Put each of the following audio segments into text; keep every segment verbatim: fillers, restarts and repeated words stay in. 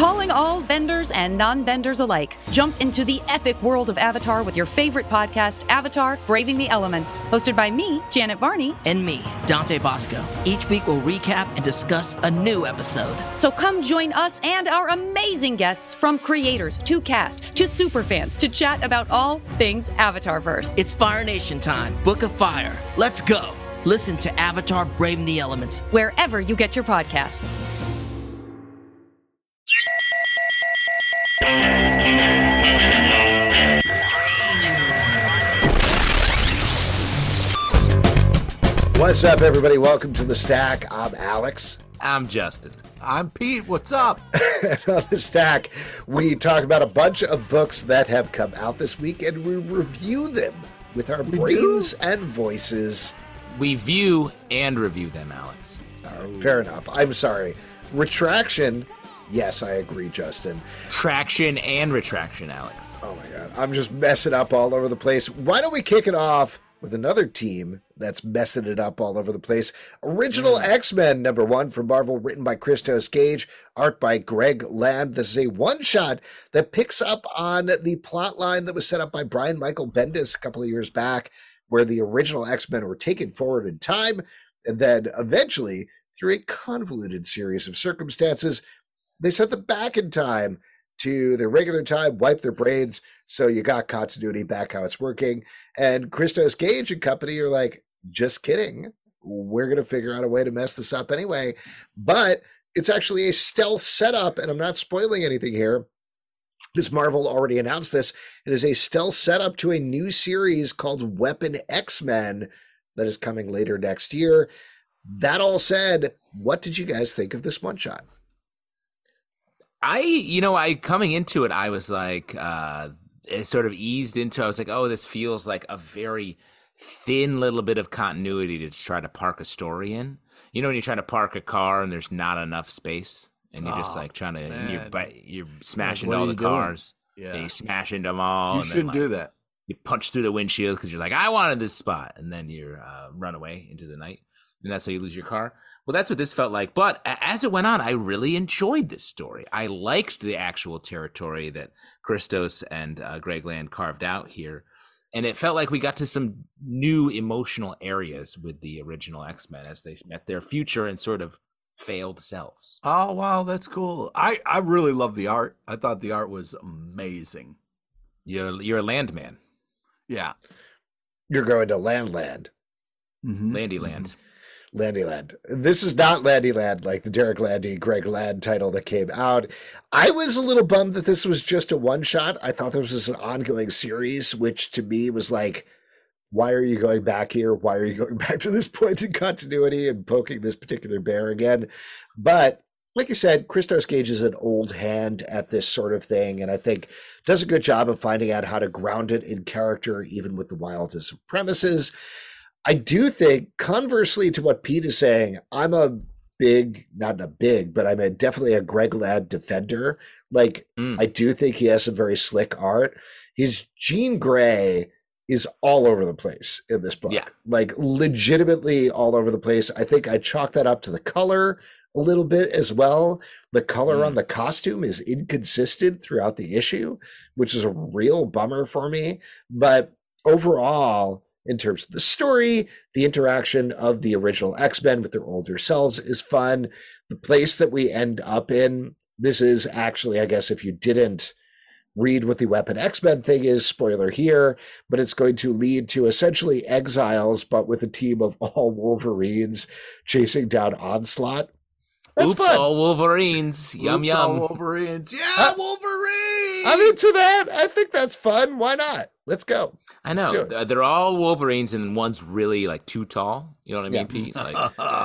Calling all benders and non-benders alike. Jump into the epic world of Avatar with your favorite podcast, Avatar: Braving the Elements. Hosted by me, Janet Varney. And me, Dante Bosco. Each week we'll recap and discuss a new episode. So come join us and our amazing guests, from creators to cast to superfans, to chat about all things Avatarverse. It's Fire Nation time. Book of Fire. Let's go. Listen to Avatar: Braving the Elements wherever you get your podcasts. What's up, everybody? Welcome to The Stack. I'm Alex. I'm Justin. I'm Pete. What's up? And on The Stack, we talk about a bunch of books that have come out this week, and we review them with our we brains do? and voices. We view and review them, Alex. Uh, fair enough. I'm sorry. Retraction. Yes, I agree, Justin. Traction and retraction, Alex. Oh, my God. I'm just messing up all over the place. Why don't we kick it off with another team that's messing it up all over the place? Original mm. X-Men number one from Marvel, written by Christos Gage, art by Greg Land. This is a one-shot that picks up on the plot line that was set up by Brian Michael Bendis a couple of years back, where the original X-Men were taken forward in time, and then eventually, through a convoluted series of circumstances, they sent them back in time to their regular time, wipe their brains, so you got continuity back how it's working. And Christos Gage and company are like, just kidding. We're going to figure out a way to mess this up anyway. But it's actually a stealth setup, and I'm not spoiling anything here, because Marvel already announced this. It is a stealth setup to a new series called Weapon X-Men that is coming later next year. That all said, what did you guys think of this one-shot? I, you know, I coming into it, I was like, uh, it sort of eased into, I was like, oh, this feels like a very thin little bit of continuity to try to park a story in. You know, when you're trying to park a car and there's not enough space, and you're oh, just like trying to, you're, you're smashing like, into all the doing? cars. Yeah. And you smash into them all. You and shouldn't then, like, do that. You punch through the windshield because you're like, I wanted this spot. And then you uh, run away into the night. And that's how you lose your car. Well, that's what this felt like. But as it went on, I really enjoyed this story. I liked the actual territory that Christos and uh, Greg Land carved out here. And it felt like we got to some new emotional areas with the original X-Men as they met their future and sort of failed selves. Oh, wow. That's cool. I, I really love the art. I thought the art was amazing. You're, you're a landman. Yeah. You're going to Land Land. Mm-hmm. Landy Land. Mm-hmm. Landyland. This is not Landyland like the Derek Landy, Greg Land title that came out. I was a little bummed that this was just a one-shot. I thought this was an ongoing series, which to me was like, why are you going back here? Why are you going back to this point in continuity and poking this particular bear again? But like you said, Christos Gage is an old hand at this sort of thing, and I think does a good job of finding out how to ground it in character, even with the wildest of premises. I do think, conversely to what Pete is saying, I'm a big, not a big, but I'm a, definitely a Greg Land defender. Like, mm. I do think he has some very slick art. His Jean Grey is all over the place in this book. Yeah. Like, legitimately all over the place. I think I chalk that up to the color a little bit as well. The color mm. on the costume is inconsistent throughout the issue, which is a real bummer for me. But overall, in terms of the story, the interaction of the original X-Men with their older selves is fun. The place that we end up in, this is actually, I guess, if you didn't read what the Weapon X-Men thing is, spoiler here, but it's going to lead to essentially exiles, but with a team of all Wolverines chasing down Onslaught. That's Oops, fun. all Wolverines. Yum, Oops, yum. all Wolverines. Yeah, Uh, Wolverines! I'm into that. I think that's fun. Why not? Let's go. I know. Let's do it. They're all Wolverines, and one's really, like, too tall. You know what I mean, Yeah. Pete? Like,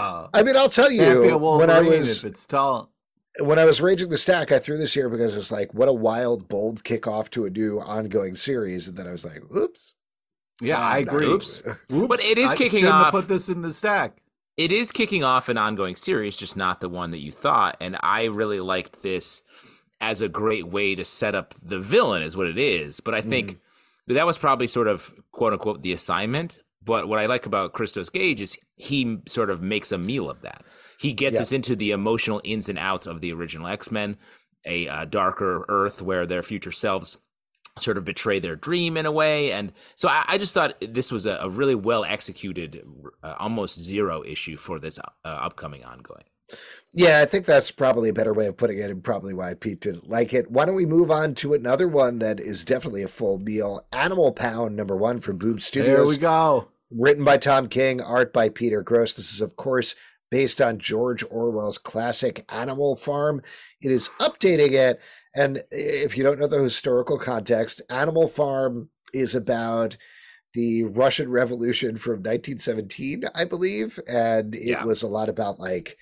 I mean, I'll tell Can't be a you, Wolverine when I was if it's tall. when I was raging the stack, I threw this here because it's like, what a wild, bold kickoff to a new ongoing series. And then I was like, oops. Yeah, I Not agree. oops. Oops. But it is I kicking shouldn't have off- Put this in the stack. it is kicking off an ongoing series, just not the one that you thought. And I really liked this as a great way to set up the villain, is what it is. But I think mm. that was probably sort of, quote unquote, the assignment. But what I like about Christos Gage is he sort of makes a meal of that. He gets yeah. us into the emotional ins and outs of the original X-Men. a uh, darker Earth where their future selves sort of betray their dream in a way. And so I, I just thought this was a, a really well executed, uh, almost zero issue for this uh, upcoming ongoing. Yeah, I think that's probably a better way of putting it, and probably why Pete didn't like it. Why don't we move on to another one that is definitely a full meal? Animal Pound number one from Boom Studios. There we go. Written by Tom King, art by Peter Gross. This is, of course, based on George Orwell's classic Animal Farm. It is updating it. And if you don't know the historical context, Animal Farm is about the Russian Revolution from nineteen seventeen, I believe. And it Yeah. was a lot about, like,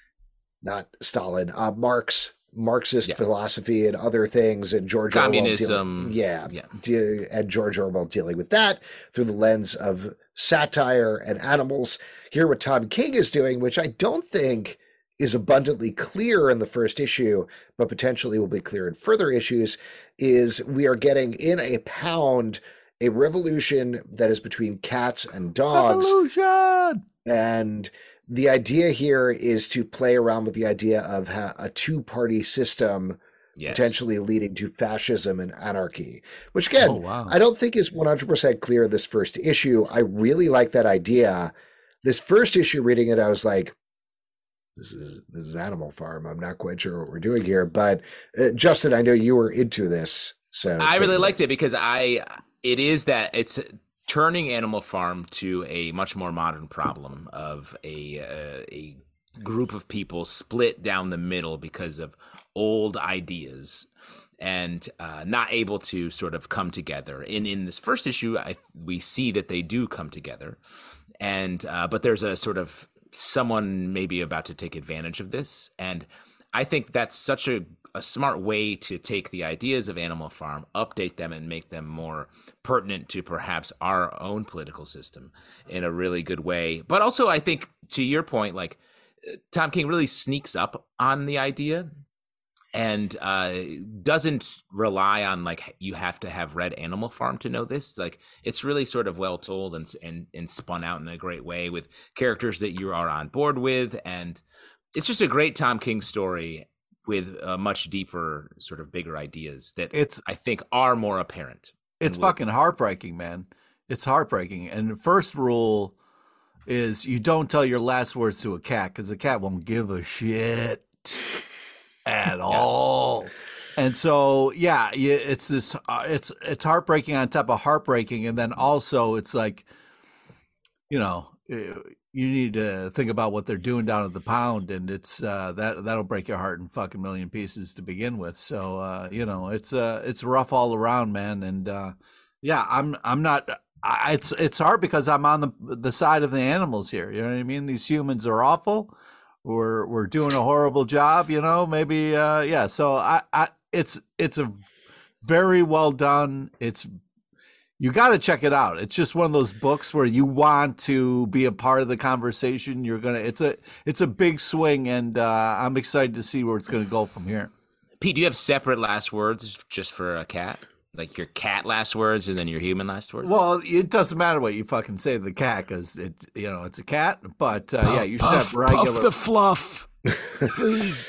not Stalin, uh, Marx, Marxist Yeah. philosophy and other things, and George Communism. Orwell dealing, yeah, Yeah. de- and George Orwell dealing with that through the lens of satire and animals. Here, what Tom King is doing, which I don't think is abundantly clear in the first issue, but potentially will be clear in further issues, is we are getting in a pound a revolution that is between cats and dogs. Revolution! And the idea here is to play around with the idea of ha- a two-party system Yes. potentially leading to fascism and anarchy, which again, Oh, wow. I don't think is one hundred percent clear in this first issue. I really like that idea. This first issue, reading it, I was like, this is this is Animal Farm. I'm not quite sure what we're doing here. But uh, Justin, I know you were into this. So I take really it. liked it because I, it is that it's turning Animal Farm to a much more modern problem of a uh, a group of people split down the middle because of old ideas and uh, not able to sort of come together. In in this first issue, I, we see that they do come together, and uh, but there's a sort of someone maybe about to take advantage of this, and I think that's such a, a smart way to take the ideas of Animal Farm, update them, and make them more pertinent to perhaps our own political system in a really good way. But also, I think, to your point, like, Tom King really sneaks up on the idea and uh, doesn't rely on, like, you have to have read Animal Farm to know this. Like, it's really sort of well told and, and, and spun out in a great way with characters that you are on board with, and it's just a great Tom King story with uh, much deeper, sort of bigger ideas that It's I think are more apparent. it's And we'll- fucking heartbreaking, man. It's heartbreaking. And the first rule is you don't tell your last words to a cat because the cat won't give a shit at all. And so, yeah, you- it's this. Uh, it's it's heartbreaking on top of heartbreaking, and then also it's like, you know, eh, you need to think about what they're doing down at the pound, and it's uh, that that'll break your heart in fucking million pieces to begin with. So, uh, you know, it's uh, it's rough all around, man. And uh, yeah, I'm I'm not. I, it's it's hard because I'm on the the side of the animals here. You know what I mean? These humans are awful. We're we're doing a horrible job. You know, maybe uh, yeah. So I, I it's it's a very well done. It's you got to check it out. It's just one of those books where you want to be a part of the conversation. You're gonna. It's a it's a big swing, and uh, I'm excited to see where it's gonna go from here. Pete, do you have separate last words just for a cat? Like your cat last words and then your human last words? Well, it doesn't matter what you fucking say to the cat because it, you know, it's a cat. But uh, yeah, you should puff, have regular. puff the fluff, please.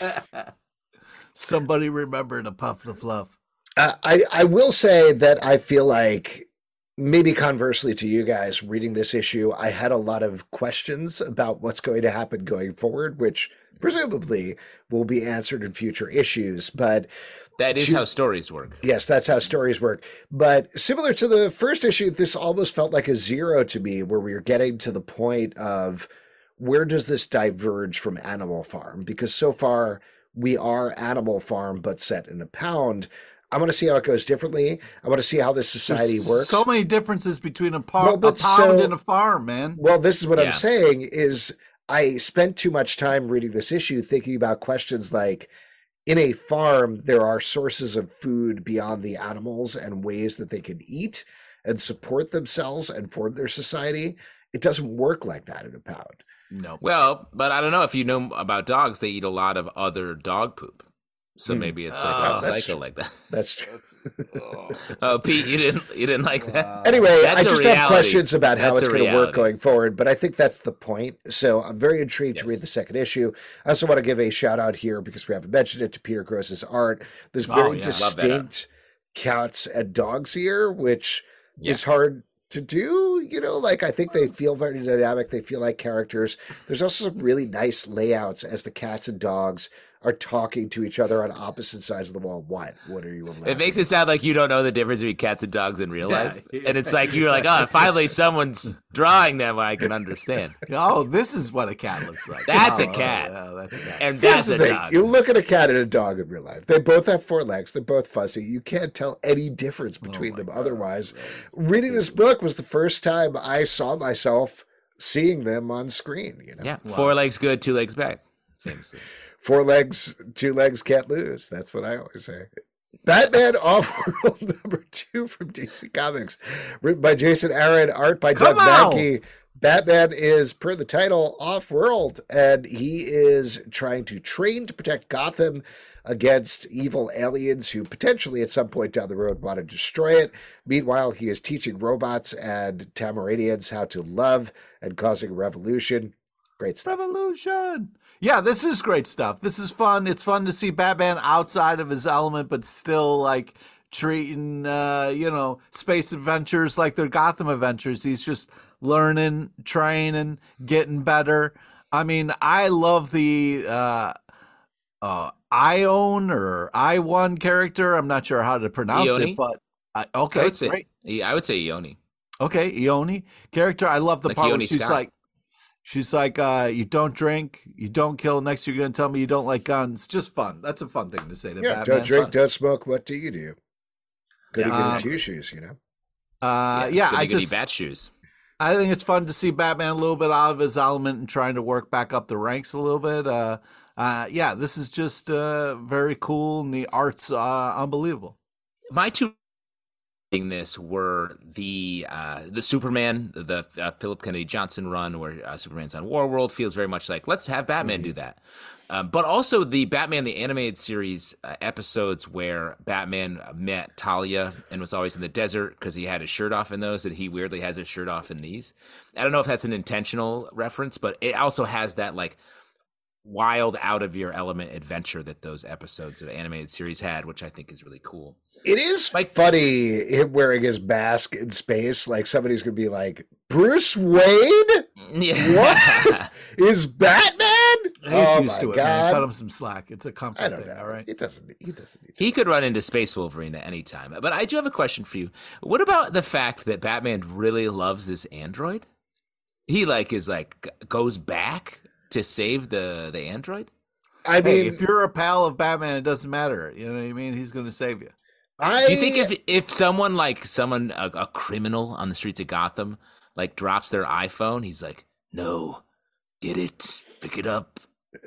Somebody remember to puff the fluff. Uh, I, I will say that I feel like, maybe conversely to you guys reading this issue, I had a lot of questions about what's going to happen going forward, which presumably will be answered in future issues. But That is to- how stories work. yes, that's how stories work. But similar to the first issue, this almost felt like a zero to me, where we were getting to the point of where does this diverge from Animal Farm? Because so far we are Animal Farm, but set in a pound. I want to see how it goes differently. I want to see how this society There's works. so many differences between a, par- Well, a but pound so- and a farm, man. Well, this is what Yeah. I'm saying is I spent too much time reading this issue thinking about questions like, in a farm, there are sources of food beyond the animals and ways that they can eat and support themselves and form their society. It doesn't work like that in a pound. No. Well, but I don't know if you know about dogs, they eat a lot of other dog poop. So Hmm. maybe it's like Oh, a that's cycle true. like that. That's true. Oh, Pete, you didn't you didn't like that? Anyway, That's I a just reality. have questions about how That's it's a going to work reality. going forward, but I think that's the point. So I'm very intrigued to Yes. read the second issue. I also want to give a shout out here because we haven't mentioned it to Peter Gross's art. There's Oh, very yeah. Love that art. distinct cats and dogs here, which Yeah. is hard to do. You know, like I think they feel very dynamic. They feel like characters. There's also some really nice layouts as the cats and dogs are talking to each other on opposite sides of the wall. What? What are you laughing It makes at? it sound like you don't know the difference between cats and dogs in real Yeah. life. And it's like you're like, oh, finally someone's drawing them I can understand. Oh, this is what a cat looks like. That's a Oh, cat. Yeah, that's a cat. And Here's that's the a thing. dog. You look at a cat and a dog in real life. They both have four legs. They're both fuzzy. You can't tell any difference between my them God. otherwise. Reading this book was the first time I saw myself seeing them on screen. You know, Yeah, four legs good, two legs bad, famously. four legs, two legs can't lose. That's what I always say. Batman Off-World number two from D C Comics, written by Jason Aaron, art by Come Doug on! Mankey. Batman is, per the title, off-world, and he is trying to train to protect Gotham against evil aliens who potentially at some point down the road want to destroy it. Meanwhile, he is teaching robots and Tamaranians how to love and causing a revolution. Great stuff. Revolution. Yeah, this is great stuff. This is fun. It's fun to see Batman outside of his element, but still like treating, uh, you know, space adventures like they're Gotham adventures. He's just learning, training, getting better. I mean, I love the uh, uh, Ion or I one character. I'm not sure how to pronounce Ioni? it, but uh, I okay, would say, great. yeah, I would say Ioni. Okay, Ioni character. I love the Like part where Ioni she's Scott. like, she's like, uh, you don't drink, you don't kill. Next, you're gonna tell me you don't like guns. Just fun. That's a fun thing to say to Yeah, Batman. don't drink, fun. don't smoke. What do you do? Go to Yeah, get exactly. two shoes, you know? Uh, yeah, goody, I goody just, bat shoes. I think it's fun to see Batman a little bit out of his element and trying to work back up the ranks a little bit. Uh, uh, yeah, this is just uh, very cool, and the art's uh, unbelievable. My two in this were the uh, the Superman, the uh, Philip Kennedy Johnson run, where uh, Superman's on Warworld, feels very much like let's have Batman do that. Um, but also the Batman the Animated Series uh, episodes where Batman met Talia and was always in the desert because he had his shirt off in those, and he weirdly has his shirt off in these. I don't know if that's an intentional reference, but it also has that like wild out of your element adventure that those episodes of animated series had, which I think is really cool. It is Like- funny him wearing his mask in space. Like somebody's going to be like, Bruce Wayne Yeah. What? is Batman? He's Oh used my to it, man. God. Cut him some slack. It's a comfort I don't thing, know. all right? He doesn't. He doesn't need. He could run into Space Wolverine at any time. But I do have a question for you. What about the fact that Batman really loves this android? He like is like g- goes back to save the the android? I Hey, mean, if you're a pal of Batman, it doesn't matter. You know what I mean? He's going to save you. I Do you think if if someone like someone a, a criminal on the streets of Gotham like drops their iPhone, he's like, "No. Get it. Pick it up.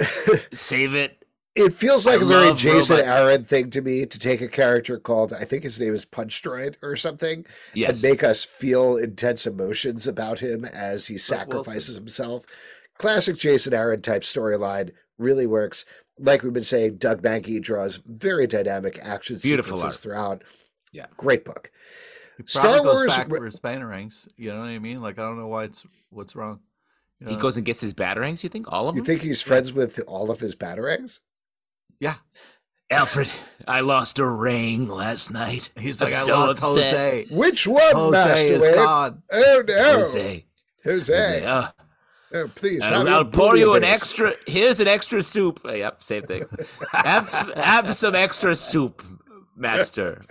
Save it." it feels like I a very love Jason robots. Aaron thing to me to take a character called, I think his name is Punch Droid or something, Yes. and make us feel intense emotions about him as he Wilson. sacrifices himself. Classic Jason Aaron type storyline really works. Like we've been saying, Doug Mankey draws very dynamic action Beautiful sequences art. throughout. Yeah. Great book. He Star probably goes Wars back re- for his batarangs. You know what I mean? Like, I don't know why it's what's wrong. You He know? goes and gets his batarangs, you think? All of You them? think he's friends with all of his batarangs? Yeah. Alfred, I lost a ring last night. He's I'm like, I so lost upset. Jose. Which one, Jose Master is Wayne? God. Oh no, Jose. Jose. Jose. Uh, Oh, please, I'll, have I'll your pour you an bouillabaisse. extra. Here's an extra soup. Uh, Yep, same thing. have, have some extra soup, master.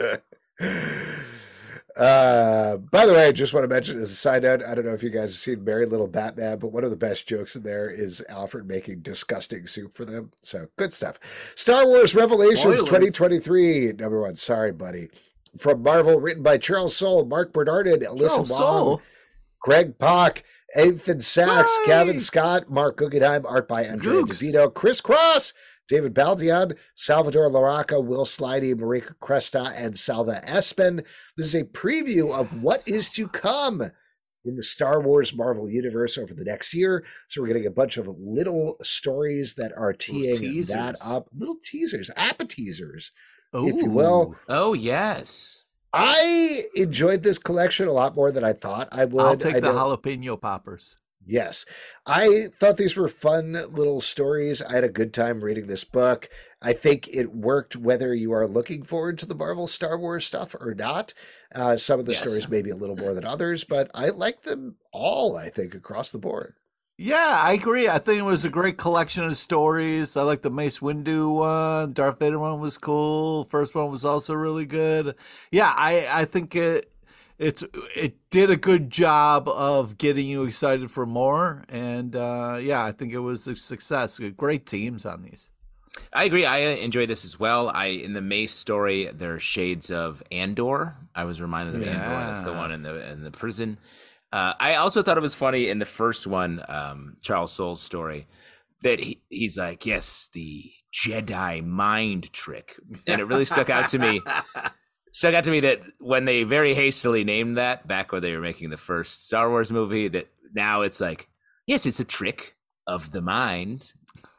Uh, by the way, I just want to mention as a side note, I don't know if you guys have seen Merry Little Batman, but one of the best jokes in there is Alfred making disgusting soup for them. So good stuff. Star Wars Revelations Spoilers. twenty twenty-three, number one. Sorry, buddy. From Marvel, written by Charles Soule, Mark Bernardin, Alyssa Charles Wong, Soule? Greg Pak, Ethan Sachs, Right. Kevin Scott, Mark Guggenheim, art by Andrea Googs. DeVito, Chris Cross, David Baldion, Salvador Laraca, Will Slidey, Marika Cresta, and Salva Espen. This is a preview of what is to come in the Star Wars Marvel universe over the next year. So we're getting a bunch of little stories that are teeing that up, little teasers, appetizers, Ooh. if you will. Oh, yes. I enjoyed this collection a lot more than I thought I would. I'll take I the don't- jalapeno poppers. Yes. I thought these were fun little stories. I had a good time reading this book. I think it worked whether you are looking forward to the Marvel Star Wars stuff or not. Uh, some of the Yes. stories maybe a little more than others, but I like them all, I think, across the board. Yeah, I agree. I think it was a great collection of stories. I like the Mace Windu one. Darth Vader one was cool. First one was also really good. Yeah, I, I think it it's it did a good job of getting you excited for more. And uh, yeah, I think it was a success. Great teams on these. I agree. I enjoyed this as well. I in the Mace story, there are shades of Andor. I was reminded of Andor. That's the Yeah. one in the in the prison. Uh, I also thought it was funny in the first one, um, Charles Soule's story, that he, he's like, yes, the Jedi mind trick. And it really stuck out to me. Stuck out to me that when they very hastily named that back when they were making the first Star Wars movie, that now it's like, yes, it's a trick of the mind.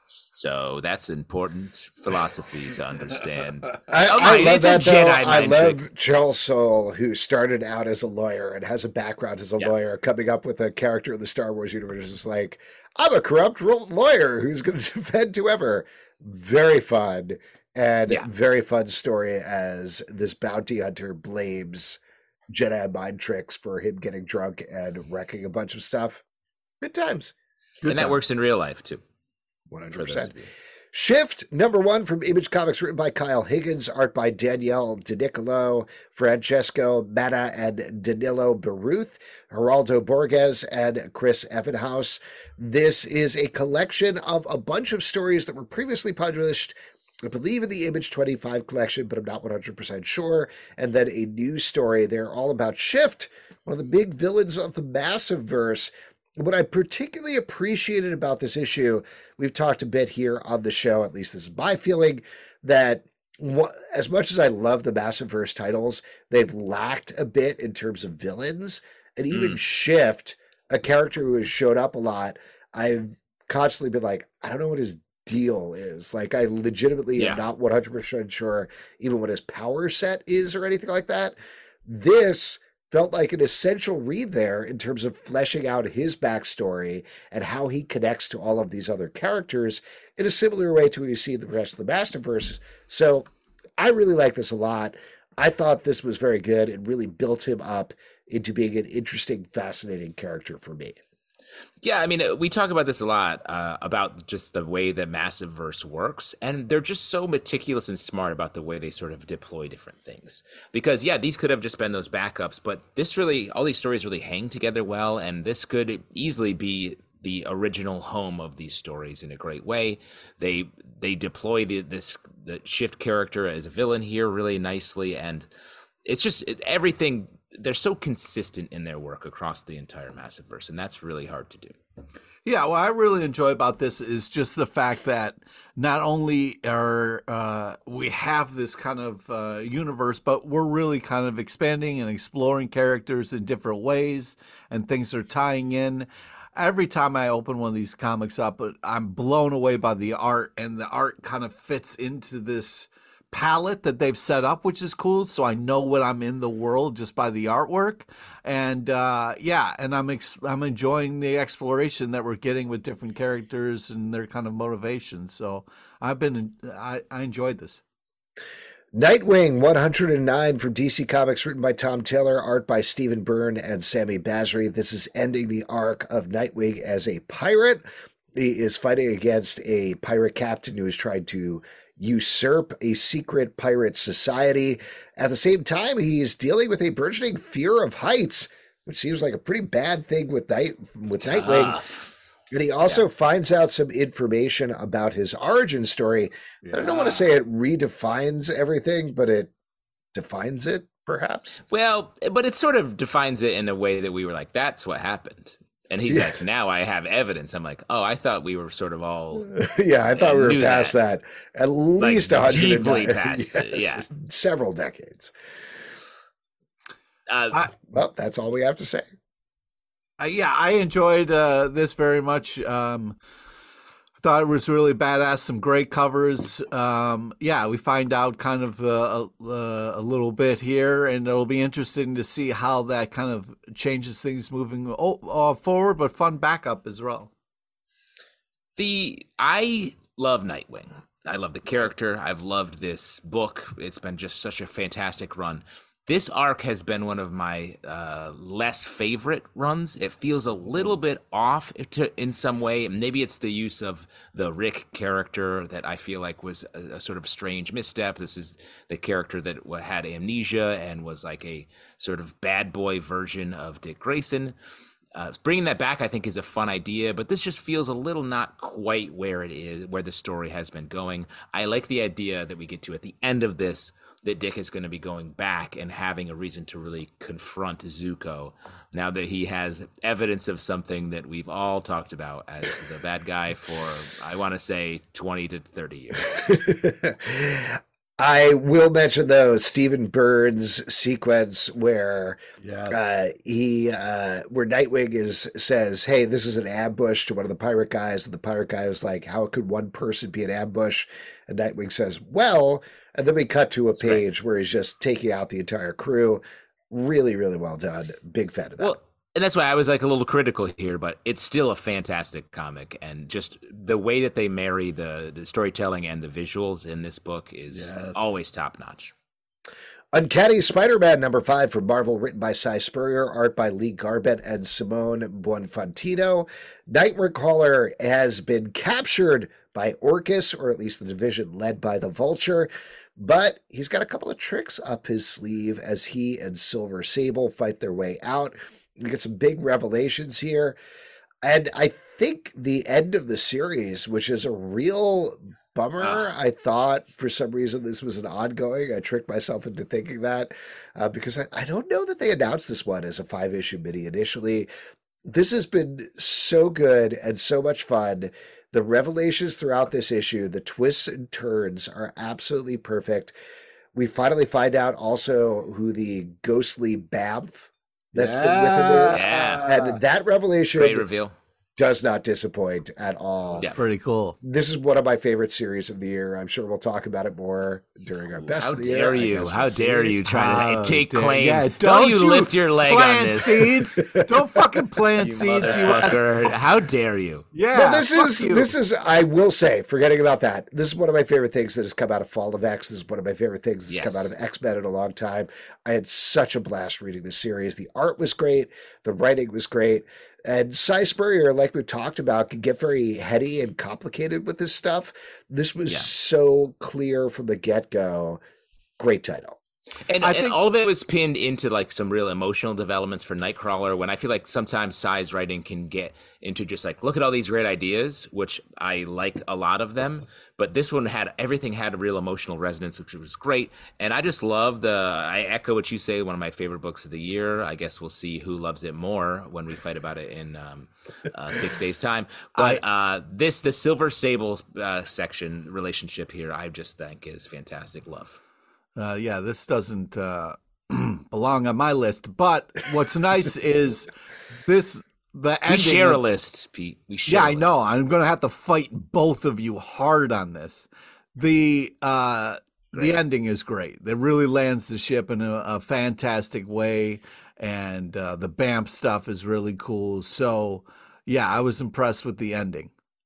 So that's important philosophy to understand. I, Oh I my, love it's a that, though. Jedi I mind love trick. Charles Soule, who started out as a lawyer and has a background as a Yeah. lawyer, coming up with a character in the Star Wars universe. It's like, I'm a corrupt ro- lawyer who's going to defend whoever. Very fun. And Yeah. very fun story as this bounty hunter blames Jedi mind tricks for him getting drunk and wrecking a bunch of stuff. Good times. And that works in real life too. one hundred For those percent. of you. Shift, number one from Image Comics, written by Kyle Higgins, art by Danielle DiNiccolo, Francesco Matta, and Danilo Baruth, Geraldo Borges, and Chris Evenhouse. This is a collection of a bunch of stories that were previously published, I believe, in the Image twenty-five collection, but I'm not one hundred percent sure. And then a new story. They're all about Shift, one of the big villains of the Massiveverse. What I particularly appreciated about this issue, we've talked a bit here on the show, at least this is my feeling, that wha- as much as I love the Massiveverse titles, they've lacked a bit in terms of villains. And even Mm. Shift, a character who has showed up a lot, I've constantly been like, I don't know what his deal is. Like, I legitimately Yeah. am not one hundred percent sure even what his power set is or anything like that. This felt like an essential read there in terms of fleshing out his backstory and how he connects to all of these other characters in a similar way to what you see in the rest of the Masterverse. So I really like this a lot. I thought this was very good. It really built him up into being an interesting, fascinating character for me. Yeah, I mean, uh, we talk about this a lot uh, about just the way that Massiveverse works, and they're just so meticulous and smart about the way they sort of deploy different things. Because, yeah, these could have just been those backups, but this really, all these stories really hang together well, and this could easily be the original home of these stories in a great way. They they deploy the this the Shift character as a villain here really nicely, and it's just it, everything. They're so consistent in their work across the entire Massiveverse, and that's really hard to do. Yeah, what I really enjoy about this is just the fact that not only are uh, we have this kind of uh, universe, but we're really kind of expanding and exploring characters in different ways, and things are tying in. Every time I open one of these comics up, I'm blown away by the art, and the art kind of fits into this palette that they've set up, which is cool. So I know when I'm in the world just by the artwork, and uh, yeah, and I'm ex- I'm enjoying the exploration that we're getting with different characters and their kind of motivations. So I've been I, I enjoyed this. Nightwing one hundred nine from D C Comics, written by Tom Taylor, art by Stephen Byrne and Sammy Basri. This is ending the arc of Nightwing as a pirate. He is fighting against a pirate captain who is trying to usurp a secret pirate society. At the same time, he is dealing with a burgeoning fear of heights, which seems like a pretty bad thing with Night with Nightwing. Tough. And he also yeah. finds out some information about his origin story. Yeah. I don't want to say it redefines everything, but it defines it, perhaps. Well, but it sort of defines it in a way that we were like, that's what happened. And he's yeah. like, now I have evidence. I'm like, oh, I thought we were sort of all. yeah, I thought we were past that. that. At least like, one hundred deeply past yes, it. Yeah. Several decades. Uh, well, that's all we have to say. Uh, yeah, I enjoyed uh, this very much. Um, thought it was really badass. Some great covers. Um, yeah, we find out kind of uh, a, a little bit here, and it'll be interesting to see how that kind of changes things moving uh, forward. But fun backup as well. The I love Nightwing. I love the character. I've loved this book. It's been just such a fantastic run. This arc has been one of my uh, less favorite runs. It feels a little bit off to, in some way. Maybe it's the use of the Rick character that I feel like was a, a sort of strange misstep. This is the character that had amnesia and was like a sort of bad boy version of Dick Grayson. Uh, bringing that back, I think, is a fun idea, but this just feels a little not quite where it is, where the story has been going. I like the idea that we get to at the end of this, that Dick is going to be going back and having a reason to really confront Zuko now that he has evidence of something that we've all talked about as the bad guy for, I want to say, twenty to thirty years. I will mention, though, Stephen Burns' sequence where Yes. uh, he, uh, where Nightwing is says, "Hey, this is an ambush" to one of the pirate guys, and the pirate guy is like, "How could one person be an ambush?" And Nightwing says, "Well," and then we cut to a That's right. page where he's just taking out the entire crew. Really, really well done. Big fan of that. Well, and that's why I was like a little critical here, but it's still a fantastic comic, and just the way that they marry the, the storytelling and the visuals in this book is Yes. always top notch. Uncanny Spider-Man number five from Marvel, written by Cy Spurrier, art by Lee Garbett and Simone Buonfantino. Nightcrawler has been captured by Orcus, or at least the division led by the Vulture, but he's got a couple of tricks up his sleeve as he and Silver Sable fight their way out. We get some big revelations here, and I think the end of the series, which is a real bummer. Ah. I thought for some reason this was an ongoing. I tricked myself into thinking that uh, because I, I don't know that they announced this one as a five issue mini initially. This has been so good and so much fun. The revelations throughout this issue, the twists and turns are absolutely perfect. We finally find out also who the ghostly Bamf that's been with him is. Yeah. And that revelation Great reveal. does not disappoint at all. Yeah. Pretty cool. This is one of my favorite series of the year. I'm sure we'll talk about it more during our best How of the year. dare I you? guess How we'll see. dare you try How to take dare- claim? Yeah, don't, don't you you lift your leg plant on this. seeds. Don't fucking plant You seeds, you motherfucker. How dare you? Yeah. Well, this fuck is you. this is I will say, forgetting about that, this is one of my favorite things that has come out of Fall of X. This is one of my favorite things that's Yes. come out of X-Men in a long time. I had such a blast reading this series. The art was great, the writing was great, and Cy Spurrier, like we talked about, can get very heady and complicated with this stuff. This was Yeah. so clear from the get-go. Great title. And, I and think- all of it was pinned into like some real emotional developments for Nightcrawler, when I feel like sometimes Cy's writing can get into just like, look at all these great ideas, which I like a lot of them, but this one had, everything had a real emotional resonance, which was great. And I just love the, I echo what you say, one of my favorite books of the year. I guess we'll see who loves it more when we fight about it in um, uh, six days time. But uh, this, the Silver Sable uh, section relationship here, I just think is fantastic. Love. Uh, yeah, this doesn't uh, belong on my list. But what's nice is this the We ending. share a of- list, Pete. We share yeah, a I list. know. I'm gonna have to fight both of you hard on this. The uh, the ending is great. It really lands the ship in a, a fantastic way, and uh, the B A M P stuff is really cool. So, yeah, I was impressed with the ending.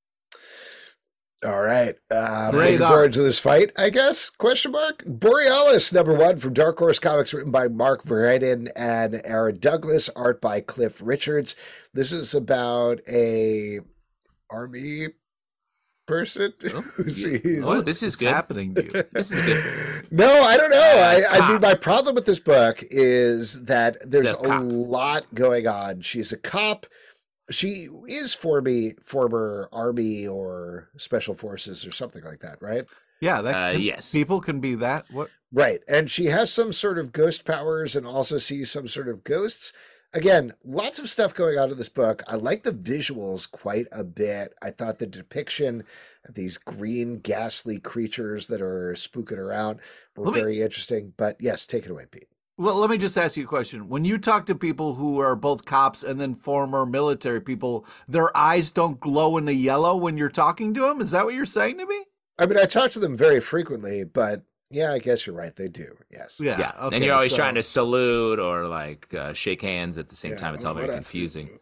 All right. Uh, Great looking art. forward to this fight, I guess? Question mark. Borealis, number one from Dark Horse Comics, written by Mark Verheiden and Aaron Douglas, art by Cliff Richards. This is about a army person who's he's- Oh, this is What's good. happening to you? This is good. No, I don't know. I, I mean, cop. my problem with this book is that there's a a cop. lot going on. She's a cop. She is former former army or special forces or something like that, right? Yeah, that Uh, can- yes. people can be that. What? Right. And she has some sort of ghost powers and also sees some sort of ghosts. Again, lots of stuff going on in this book. I like the visuals quite a bit. I thought the depiction of these green, ghastly creatures that are spooking around were Let me- very interesting. But yes, take it away, Pete. Well, let me just ask you a question. When you talk to people who are both cops and then former military people, their eyes don't glow in the yellow when you're talking to them? Is that what you're saying to me? I mean, I talk to them very frequently, but yeah, I guess you're right. They do. Yes. Yeah. Yeah, Okay, and you're always so- trying to salute or like uh, shake hands at the same Yeah, time. It's all very what a- confusing.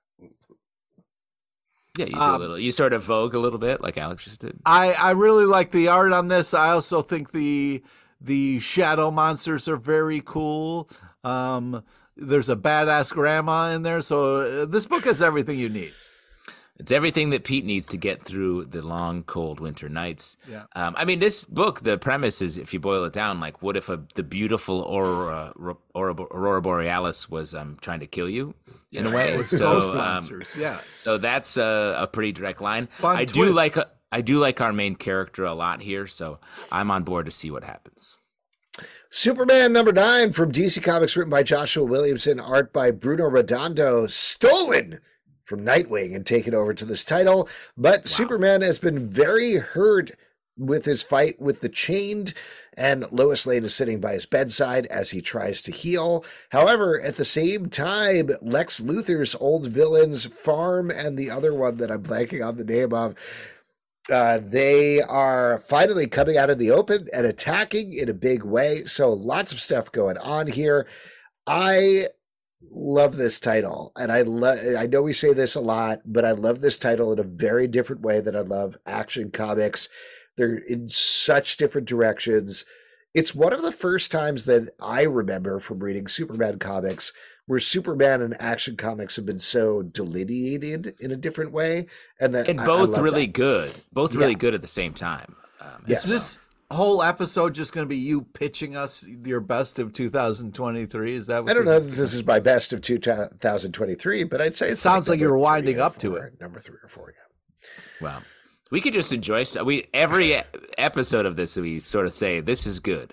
Yeah, you do Um, a little. You sort of vogue a little bit, like Alex just did. I, I really like the art on this. I also think the the shadow monsters are very cool. Um, there's a badass grandma in there, so uh, this book has everything you need. It's everything that Pete needs to get through the long, cold winter nights. Yeah. Um, I mean, this book, the premise is, if you boil it down, like, what if a, the beautiful Aurora, Aurora, Aurora Borealis was um, trying to kill you, in a way? With So, ghost um, monsters, yeah. So that's a, a pretty direct line. Fun I do twist. like a, I do like our main character a lot here, so I'm on board to see what happens. Superman number nine from D C Comics, written by Joshua Williamson, art by Bruno Redondo, stolen from Nightwing and taken over to this title. But Superman has been very hurt with his fight with the Chained, and Lois Lane is sitting by his bedside as he tries to heal. However, at the same time, Lex Luthor's old villains, Farm and the other one that I'm blanking on the name of, Uh, they are finally coming out in the open and attacking in a big way. So lots of stuff going on here. I love this title, and I love. I know we say this a lot, but I love this title in a very different way than I love Action Comics. They're in such different directions. It's one of the first times that I remember from reading Superman comics where Superman and Action Comics have been so delineated in a different way, and that And I- I both love really that. good. Both really Yeah. good at the same time. Um, Yes. Is this whole episode just going to be you pitching us your best of two thousand twenty-three? Is that what I don't this know is? that this is my best of two thousand twenty-three, but I'd say It it's sounds like number you were winding three or up to four, it. Number three or four, yeah. Wow. We could just enjoy stuff. We every e- episode of this, we sort of say this is good,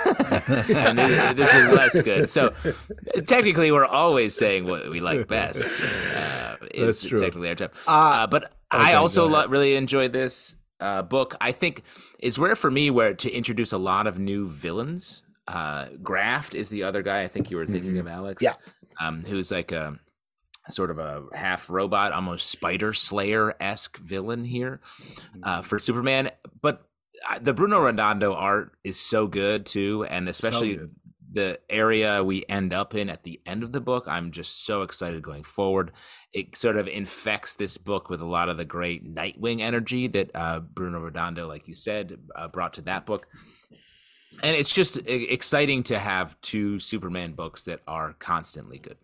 and this, this is less good. So technically, we're always saying what we like best. Uh, is That's true. Technically, our job. Uh, Uh, but I okay, also go lo- ahead. really enjoyed this uh, book. I think it's rare for me where to introduce a lot of new villains. Uh, Graft is the other guy I think you were thinking of, Alex. Yeah. Um, who's like a sort of a half robot, almost Spider Slayer esque villain here uh, for Superman. But uh, the Bruno Redondo art is so good too, and especially good. the area we end up in at the end of the book. I'm just so excited going forward. It sort of infects this book with a lot of the great Nightwing energy that uh, Bruno Redondo, like you said, uh, brought to that book. And it's just e- exciting to have two Superman books that are constantly good.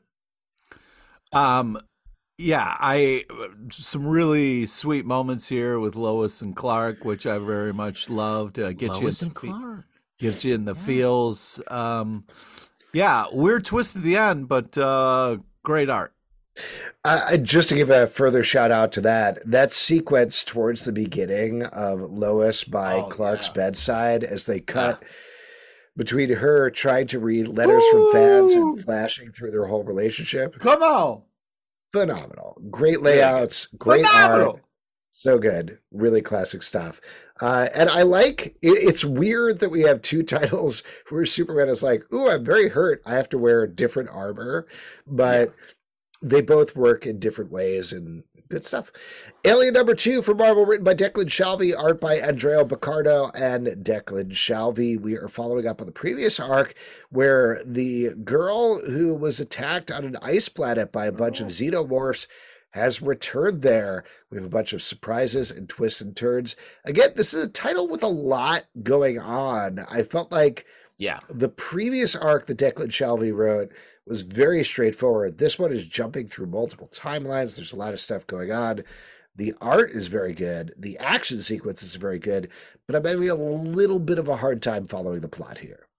Um, yeah, I some really sweet moments here with Lois and Clark, which I very much loved. Uh, get Lois you and in the fe- Clark. gets you in the feels. Um, yeah, weird twist at the end, but uh, great art. Uh, just to give a further shout out to that, that sequence towards the beginning of Lois by Oh, Clark's yeah. bedside as they cut between her trying to read letters from fans and flashing through their whole relationship. Come on, Phenomenal. Great layouts, great Phenomenal. art. So good. Really classic stuff. Uh, and I like, it, it's weird that we have two titles where Superman is like, ooh, I'm very hurt. I have to wear different armor. But they both work in different ways and good stuff. Alien number two from Marvel, written by Declan Shalvey, art by Andrea Picardo and Declan Shalvey. We are following up on the previous arc where the girl who was attacked on an ice planet by a bunch of xenomorphs has returned there. We have a bunch of surprises and twists and turns. Again, this is a title with a lot going on. I felt like Yeah. the previous arc that Declan Shalvey wrote was very straightforward. This one is jumping through multiple timelines. There's a lot of stuff going on. The art is very good. The action sequence is very good, but I'm having a little bit of a hard time following the plot here.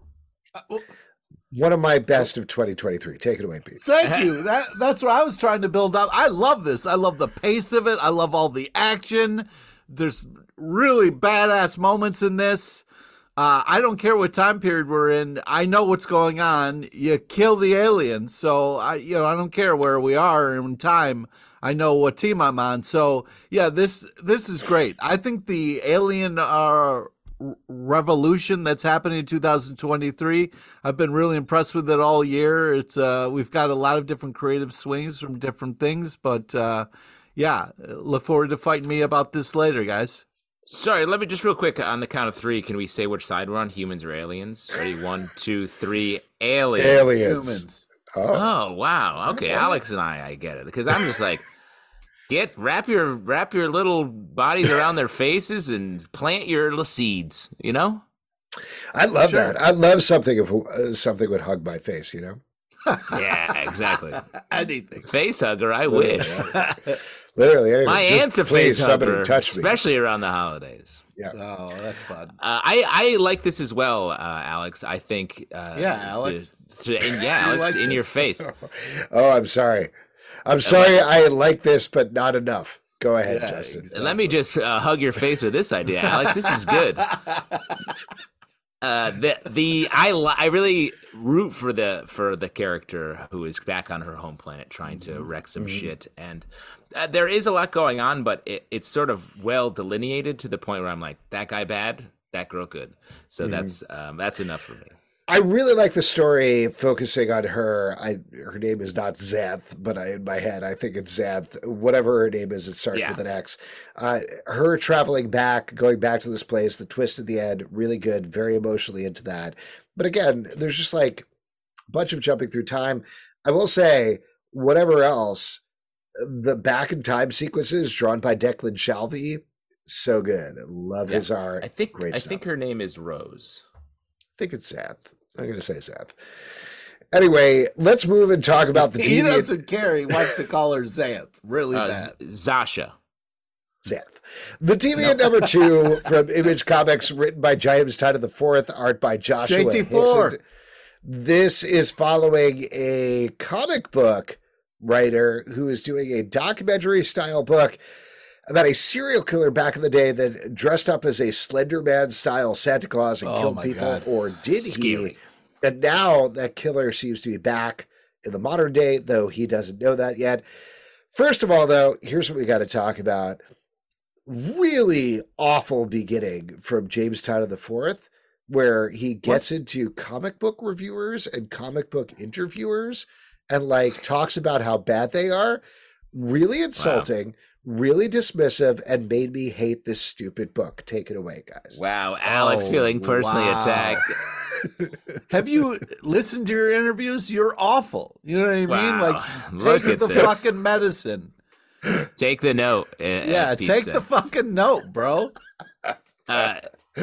One of my best of twenty twenty-three. Take it away, Pete. Thank you. That that's what I was trying to build up. I love this. I love the pace of it. I love all the action. There's really badass moments in this. Uh, I don't care what time period we're in. I know what's going on. You kill the alien, so I, you know, I don't care where we are in time. I know what team I'm on. So yeah, this this is great. I think the alien uh, revolution that's happening in two thousand twenty-three. I've been really impressed with it all year. It's uh, we've got a lot of different creative swings from different things, but uh, yeah, look forward to fighting me about this later, guys. Sorry, let me just real quick on the count of three. Can we say which side we're on? Humans or aliens? Ready? One, two, three. Aliens. Aliens. Humans. Oh. Oh wow. Okay, Alex and I, I get it because I'm just like, get wrap your wrap your little bodies around their faces and plant your little seeds. You know. I love Sure. that. I love something if uh, something would hug my face. You know. Yeah, exactly. Anything. Face hugger. I wish. Literally, anything. My Just aunt's a please, face somebody hugger, touch me. especially around the holidays. Yeah. Oh, that's fun. Uh, I I like this as well, uh, Alex. I think. Uh, Yeah, Alex. To, to, and yeah, Alex, liked in it. your face. Oh, I'm sorry. I'm sorry. I like this, but not enough. Go ahead, Yeah, Justin. exactly. And let me just uh, hug your face with this idea, Alex. This is good. Uh, the the I li- I really root for the for the character who is back on her home planet trying to wreck some shit, and uh, there is a lot going on, but it, it's sort of well delineated to the point where I'm like, that guy bad, that girl good. So that's um, that's enough for me. I really like the story focusing on her. I her name is not Xanth, but I, in my head I think it's Xanth. Whatever her name is, it starts Yeah. with an X. Uh, her traveling back, going back to this place, the twist at the end, really good, very emotionally into that. But again, there's just like a bunch of jumping through time. I will say, whatever else, the back in time sequences drawn by Declan Shalvey, so good. Love Yeah. his art. I think Great I stuff. think her name is Rose. I think it's Xanth. I'm going to say Xanth. Anyway, let's move and talk about the He T V. doesn't care. He wants to call her Xanth. Really Uh, bad. Z- Zasha. Xanth. The T V at number two from Image Comics, written by James Tynion the fourth, art by Joshua J T four. Hickson. This is following a comic book writer who is doing a documentary style book about a serial killer back in the day that dressed up as a Slender Man style Santa Claus and Oh killed my people, God. or did Scary. he? And now that killer seems to be back in the modern day, though he doesn't know that yet. First of all, though, here's what we got to talk about. Really awful beginning from James Tynion the fourth, where he gets into comic book reviewers and comic book interviewers and like talks about how bad they are. Really insulting, really dismissive, and made me hate this stupid book. Take it away, guys. Wow, Alex Oh, feeling personally wow. attacked. Have you listened to your interviews? You're awful. You know what I mean? Wow. Like, Look take at the this. fucking medicine. Take the note. uh, Yeah, uh, take pizza. the fucking note, bro. Uh,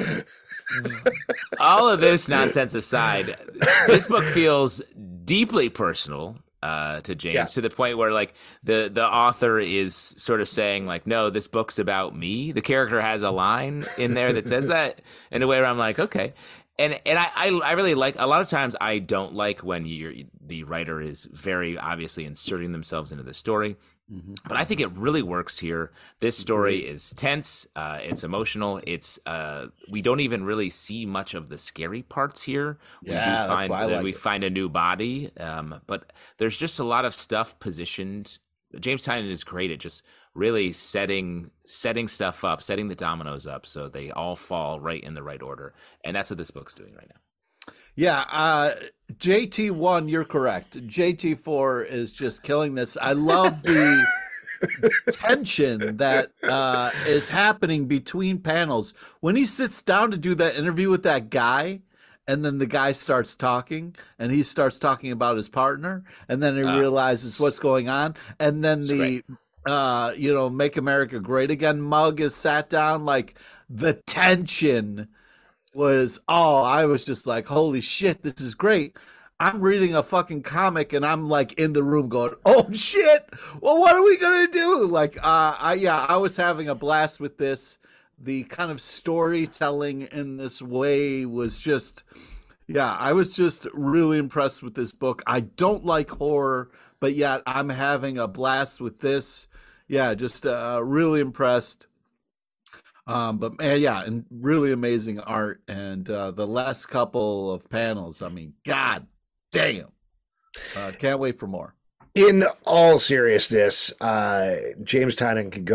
all of this nonsense aside, this book feels deeply personal uh, to James, Yeah. to the point where like the the author is sort of saying like, no, this book's about me. The character has a line in there that says that in a way where I'm like, okay. And and I, I I really like, a lot of times I don't like when you're the writer is very obviously inserting themselves into the story. But I think it really works here. This story is tense. Uh, it's emotional. It's uh, we don't even really see much of the scary parts here. We Yeah, do that's find why I that like we it. find a new body, um, but there's just a lot of stuff positioned. James Tynion is great at just really setting setting stuff up, setting the dominoes up so they all fall right in the right order, and that's what this book's doing right now. Yeah, uh, J T one, you're correct. J T four is just killing this. I love the tension that uh, is happening between panels. When he sits down to do that interview with that guy, and then the guy starts talking, and he starts talking about his partner, and then he Ah, realizes what's going on, and then the, uh, you know, Make America Great Again mug is sat down, like the tension was, oh, I was just like, holy shit, this is great. I'm reading a fucking comic and I'm like in the room going, oh shit, well, what are we gonna do? Like, uh, I yeah, I was having a blast with this. The kind of storytelling in this way was just, yeah, I was just really impressed with this book. I don't like horror, but yet I'm having a blast with this. Yeah, just uh, really impressed. Um, but man, yeah, and really amazing art. And uh, the last couple of panels, I mean, god damn. Uh, can't wait for more. In all seriousness, uh, James Tynion can go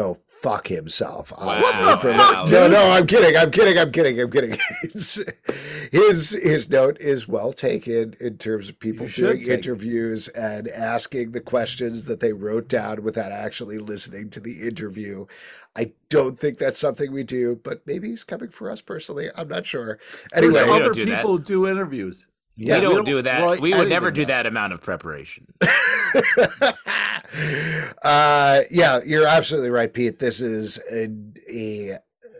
fuck himself. Wow. What the fuck, No, dude? no, I'm kidding. I'm kidding. I'm kidding. I'm kidding. his, his his note is well taken in terms of people You should doing take it. interviews and asking the questions that they wrote down without actually listening to the interview. I don't think that's something we do, but maybe he's coming for us personally. I'm not sure. There's Anyway, we don't other do that. people who do interviews. yeah, we, don't we don't do that. write We would never anything do down. that amount of preparation. uh, yeah, you're absolutely right, Pete. This is a, a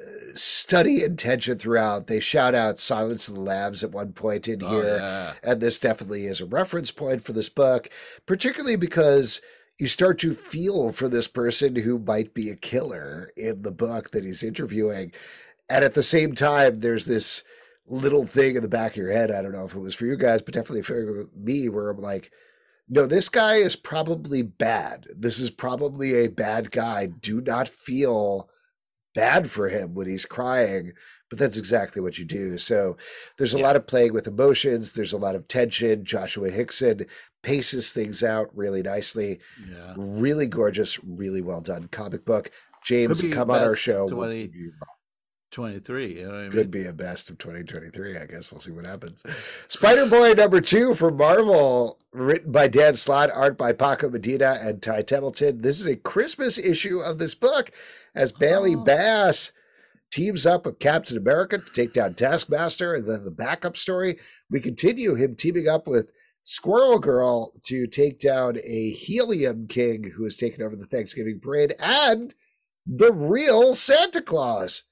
study in tension throughout. They shout out Silence of the Lambs at one point in Oh, here, yeah. and this definitely is a reference point for this book, particularly because you start to feel for this person who might be a killer in the book that he's interviewing. And at the same time, there's this little thing in the back of your head. I don't know if it was for you guys, but definitely for me, where I'm like, no, this guy is probably bad. This is probably a bad guy. Do not feel bad for him when he's crying, but that's exactly what you do. So there's a Yeah. lot of playing with emotions. There's a lot of tension. Joshua Hickson paces things out really nicely. Yeah. Really gorgeous, really well done comic book. James, Could be come on our best show. twenty twenty-three. You know what I mean? Could be a best of twenty twenty-three. I guess we'll see what happens. Spider-Boy number two from Marvel, written by Dan Slott, art by Paco Medina and Ty Templeton. This is a Christmas issue of this book as Bailey Oh. Bass teams up with Captain America to take down Taskmaster. And then the backup story, we continue him teaming up with Squirrel Girl to take down a Helium King who has taken over the Thanksgiving parade and the real Santa Claus.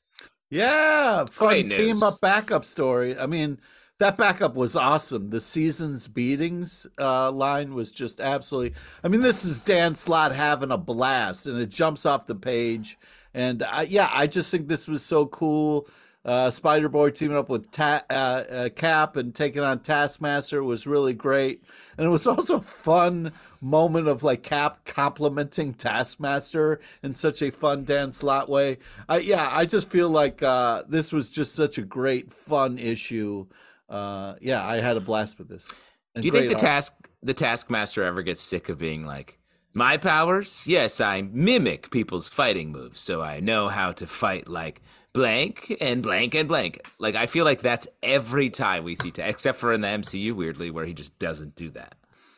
Yeah, fun Great news. team up backup story. I mean, that backup was awesome. The season's beatings uh, line was just absolutely. I mean, this is Dan Slott having a blast, and it jumps off the page. And I, yeah, I just think this was so cool. Uh, Spider Boy teaming up with Ta- uh, uh, Cap and taking on Taskmaster was really great. And it was also a fun moment of like Cap complimenting Taskmaster in such a fun Dan Slott way. I, yeah, I just feel like uh, this was just such a great, fun issue. Uh, yeah, I had a blast with this. And Do you think the great art. task the Taskmaster ever gets sick of being like, my powers? Yes, I mimic people's fighting moves, so I know how to fight like blank and blank and blank. Like, I feel like that's every time we see, ta- except for in the M C U, weirdly, where he just doesn't do that.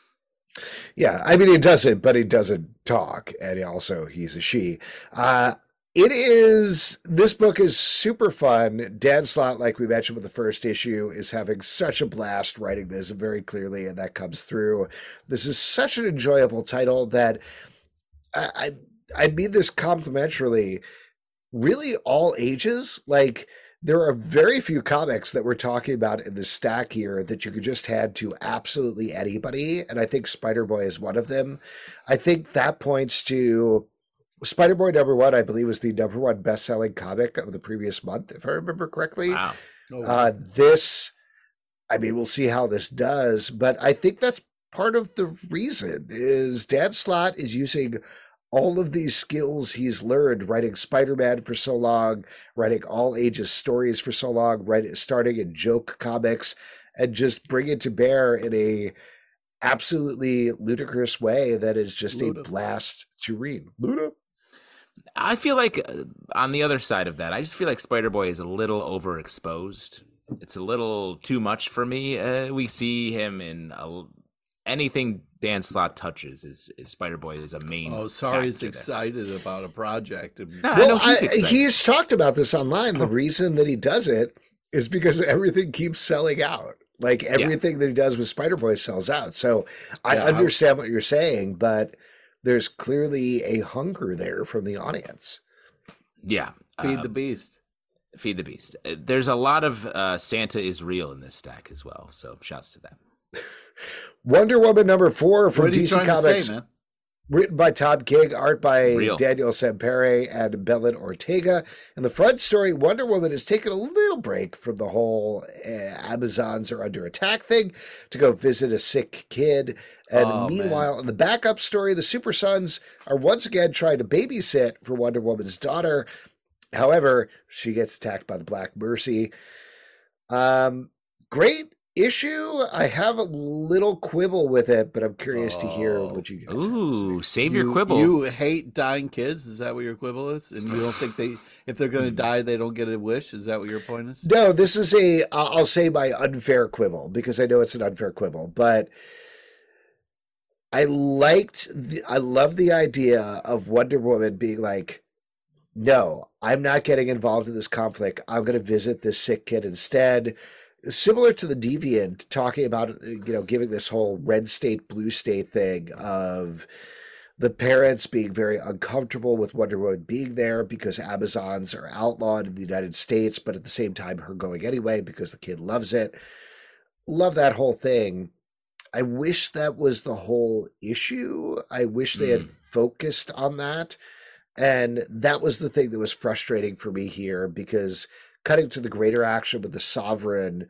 Yeah, I mean, he doesn't, but he doesn't talk, and he also he's a she. Uh, it is, this book is super fun. Dan Slott, like we mentioned with the first issue, is having such a blast writing this very clearly, and that comes through. This is such an enjoyable title that I, I, I mean this complimentarily, really all ages. Like, there are very few comics that we're talking about in this stack here that you could just hand to absolutely anybody. And I think Spider-Boy is one of them. I think that points to Spider-Boy number one, I believe, was the number one best-selling comic of the previous month, if I remember correctly. Wow. Oh, Uh, this, I mean, we'll see how this does, but I think that's part of the reason is Dan Slott is using all of these skills he's learned writing Spider-Man for so long, writing all ages stories for so long, writing, starting in joke comics, and just bring it to bear in a absolutely ludicrous way that is just Luda. a blast to read. Luda. I feel like uh, on the other side of that, I just feel like Spider-Boy is a little overexposed. It's a little too much for me. Uh, we see him in a, anything Dan Slott touches is, is Spider-Boy is a main. Oh, sorry, he's factor there. excited about a project. And No, I Well, know he's I- excited. he's talked about this online. The reason that he does it is because everything keeps selling out. Like everything that he does with Spider-Boy sells out. So I Yeah, I- understand what you're saying, but there's clearly a hunger there from the audience. Yeah. feed uh, the beast. Feed the beast. Uh, There's a lot of uh, Santa is real in this stack as well. So shouts to that. Wonder Woman number four from What are you D C trying to Comics, say, man? written by Tom King, art by Real. Daniel Sampere and Belen Ortega. In the front story, Wonder Woman has taken a little break from the whole uh, Amazons are under attack thing to go visit a sick kid. And Oh, meanwhile, in the backup story, the Super Sons are once again trying to babysit for Wonder Woman's daughter. However, she gets attacked by the Black Mercy. Um, great issue, I have a little quibble with it, but I'm curious to hear Oh. what you guys Ooh, have to say. save you, your quibble. You hate dying kids? Is that what your quibble is? And you don't think they, if they're going to die, they don't get a wish? Is that what your point is? No, this is a, I'll say my unfair quibble, because I know it's an unfair quibble, but I liked, the, I love the idea of Wonder Woman being like, no, I'm not getting involved in this conflict. I'm going to visit this sick kid instead. Similar to the Deviant, talking about, you know, giving this whole red state, blue state thing of the parents being very uncomfortable with Wonder Woman being there because Amazons are outlawed in the United States, but at the same time, her going anyway because the kid loves it. Love that whole thing. I wish that was the whole issue. I wish they had Mm. focused on that. And that was the thing that was frustrating for me here, because cutting to the greater action with the Sovereign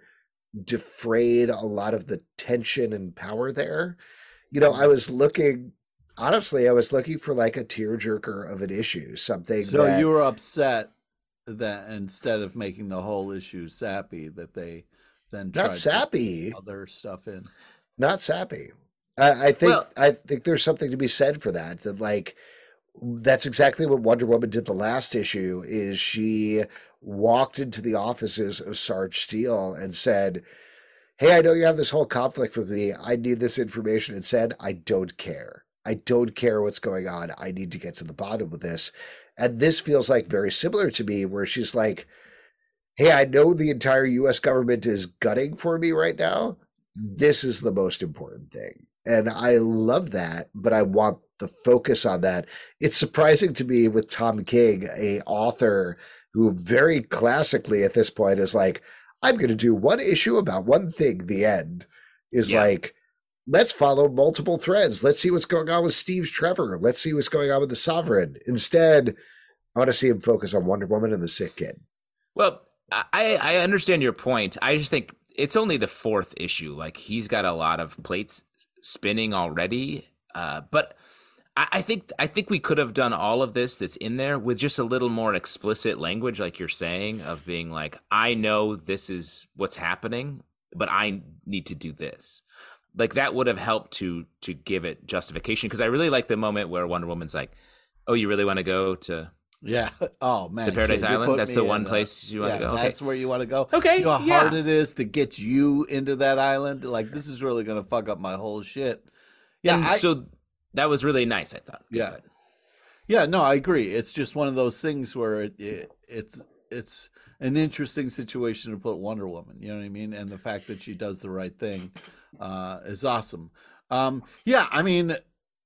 defrayed a lot of the tension and power there. You know, I was looking, honestly, I was looking for like a tearjerker of an issue, something So that, you were upset that instead of making the whole issue sappy, that they then tried not to sappy, put other stuff in. not sappy. I, I think, Well- I think there's something to be said for that, that like, that's exactly what Wonder Woman did the last issue, is she walked into the offices of Sarge Steel and said, hey, I know you have this whole conflict with me. I need this information. And said, I don't care. I don't care what's going on. I need to get to the bottom of this. And this feels like very similar to me, where she's like, hey, I know the entire U S government is gunning for me right now. This is the most important thing. And I love that, but I want the focus on that. It's surprising to me with Tom King, a author who very classically at this point is like, I'm going to do one issue about one thing. The end is Yeah. like, let's follow multiple threads. Let's see what's going on with Steve Trevor. Let's see what's going on with the Sovereign. Instead, I want to see him focus on Wonder Woman and the sick kid. Well, I, I understand your point. I just think it's only the fourth issue. Like, he's got a lot of plates spinning already. Uh, but I, I think I think we could have done all of this that's in there with just a little more explicit language, like you're saying, of being like, I know this is what's happening, but I need to do this. Like, that would have helped to to give it justification. Because I really like the moment where Wonder Woman's like, oh, you really want to go to Yeah. Oh man. The Paradise kid, you Island? put That's me the in, one uh, place you wanna yeah, go? Okay. That's where you want to go. Okay, You know how yeah. hard it is to get you into that island. Like, this is really going to fuck up my whole shit. Yeah. And I, so that was really nice, I thought. Go Yeah. ahead. Yeah, no, I agree. It's just one of those things where it, it it's it's an interesting situation to put Wonder Woman. You know what I mean? And the fact that she does the right thing uh, is awesome. Um, yeah, I mean,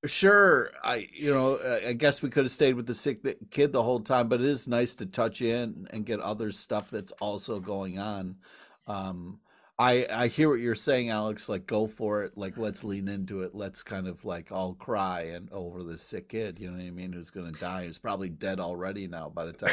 sure. I you know I guess we could have stayed with the sick kid the whole time, but it is nice to touch in and get other stuff that's also going on. Um, I I hear what you're saying, Alex. Like, go for it. Like, let's lean into it. Let's kind of like all cry and over this sick kid. You know what I mean? Who's going to die? Who's probably dead already now by the time.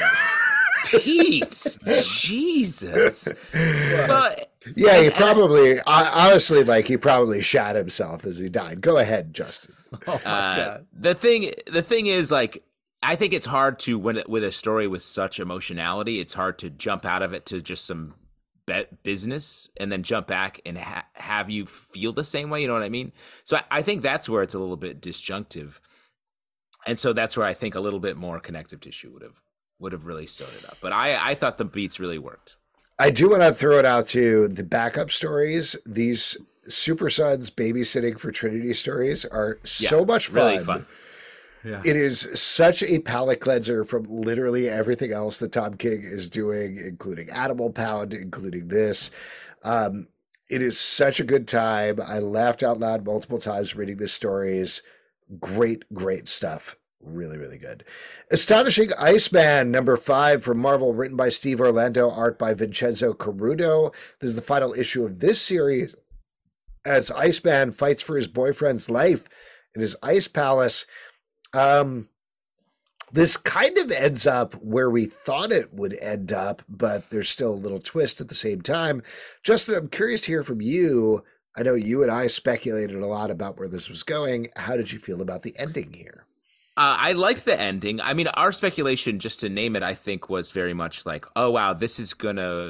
Pete, Jesus. Well, Yeah, he and- and I- probably, I- honestly, like he probably shot himself as he died. Go ahead, Justin. Oh my Uh, god! the thing, the thing is, like, I think it's hard to when it, with a story with such emotionality, it's hard to jump out of it to just some bet business and then jump back and ha- have you feel the same way. You know what I mean? So I, I think that's where it's a little bit disjunctive, and so that's where I think a little bit more connective tissue would have would have really sewed it up. But I, I thought the beats really worked. I do want to throw it out to the backup stories. These Super Sons babysitting for Trinity stories are so Yeah, much fun. really fun. Yeah. It is such a palate cleanser from literally everything else that Tom King is doing, including Animal Pound, including this. Um, it is such a good time. I laughed out loud multiple times reading the stories. Great, great stuff. Really, really good. Astonishing Iceman, number five from Marvel, written by Steve Orlando, art by Vincenzo Carudo. This is the final issue of this series as Iceman fights for his boyfriend's life in his ice palace. Um, this kind of ends up where we thought it would end up, but there's still a little twist at the same time. Justin, I'm curious to hear from you. I know you and I speculated a lot about where this was going. How did you feel about the ending here? Uh, I liked the ending. I mean, our speculation, just to name it, I think was very much like, oh, wow, this is going to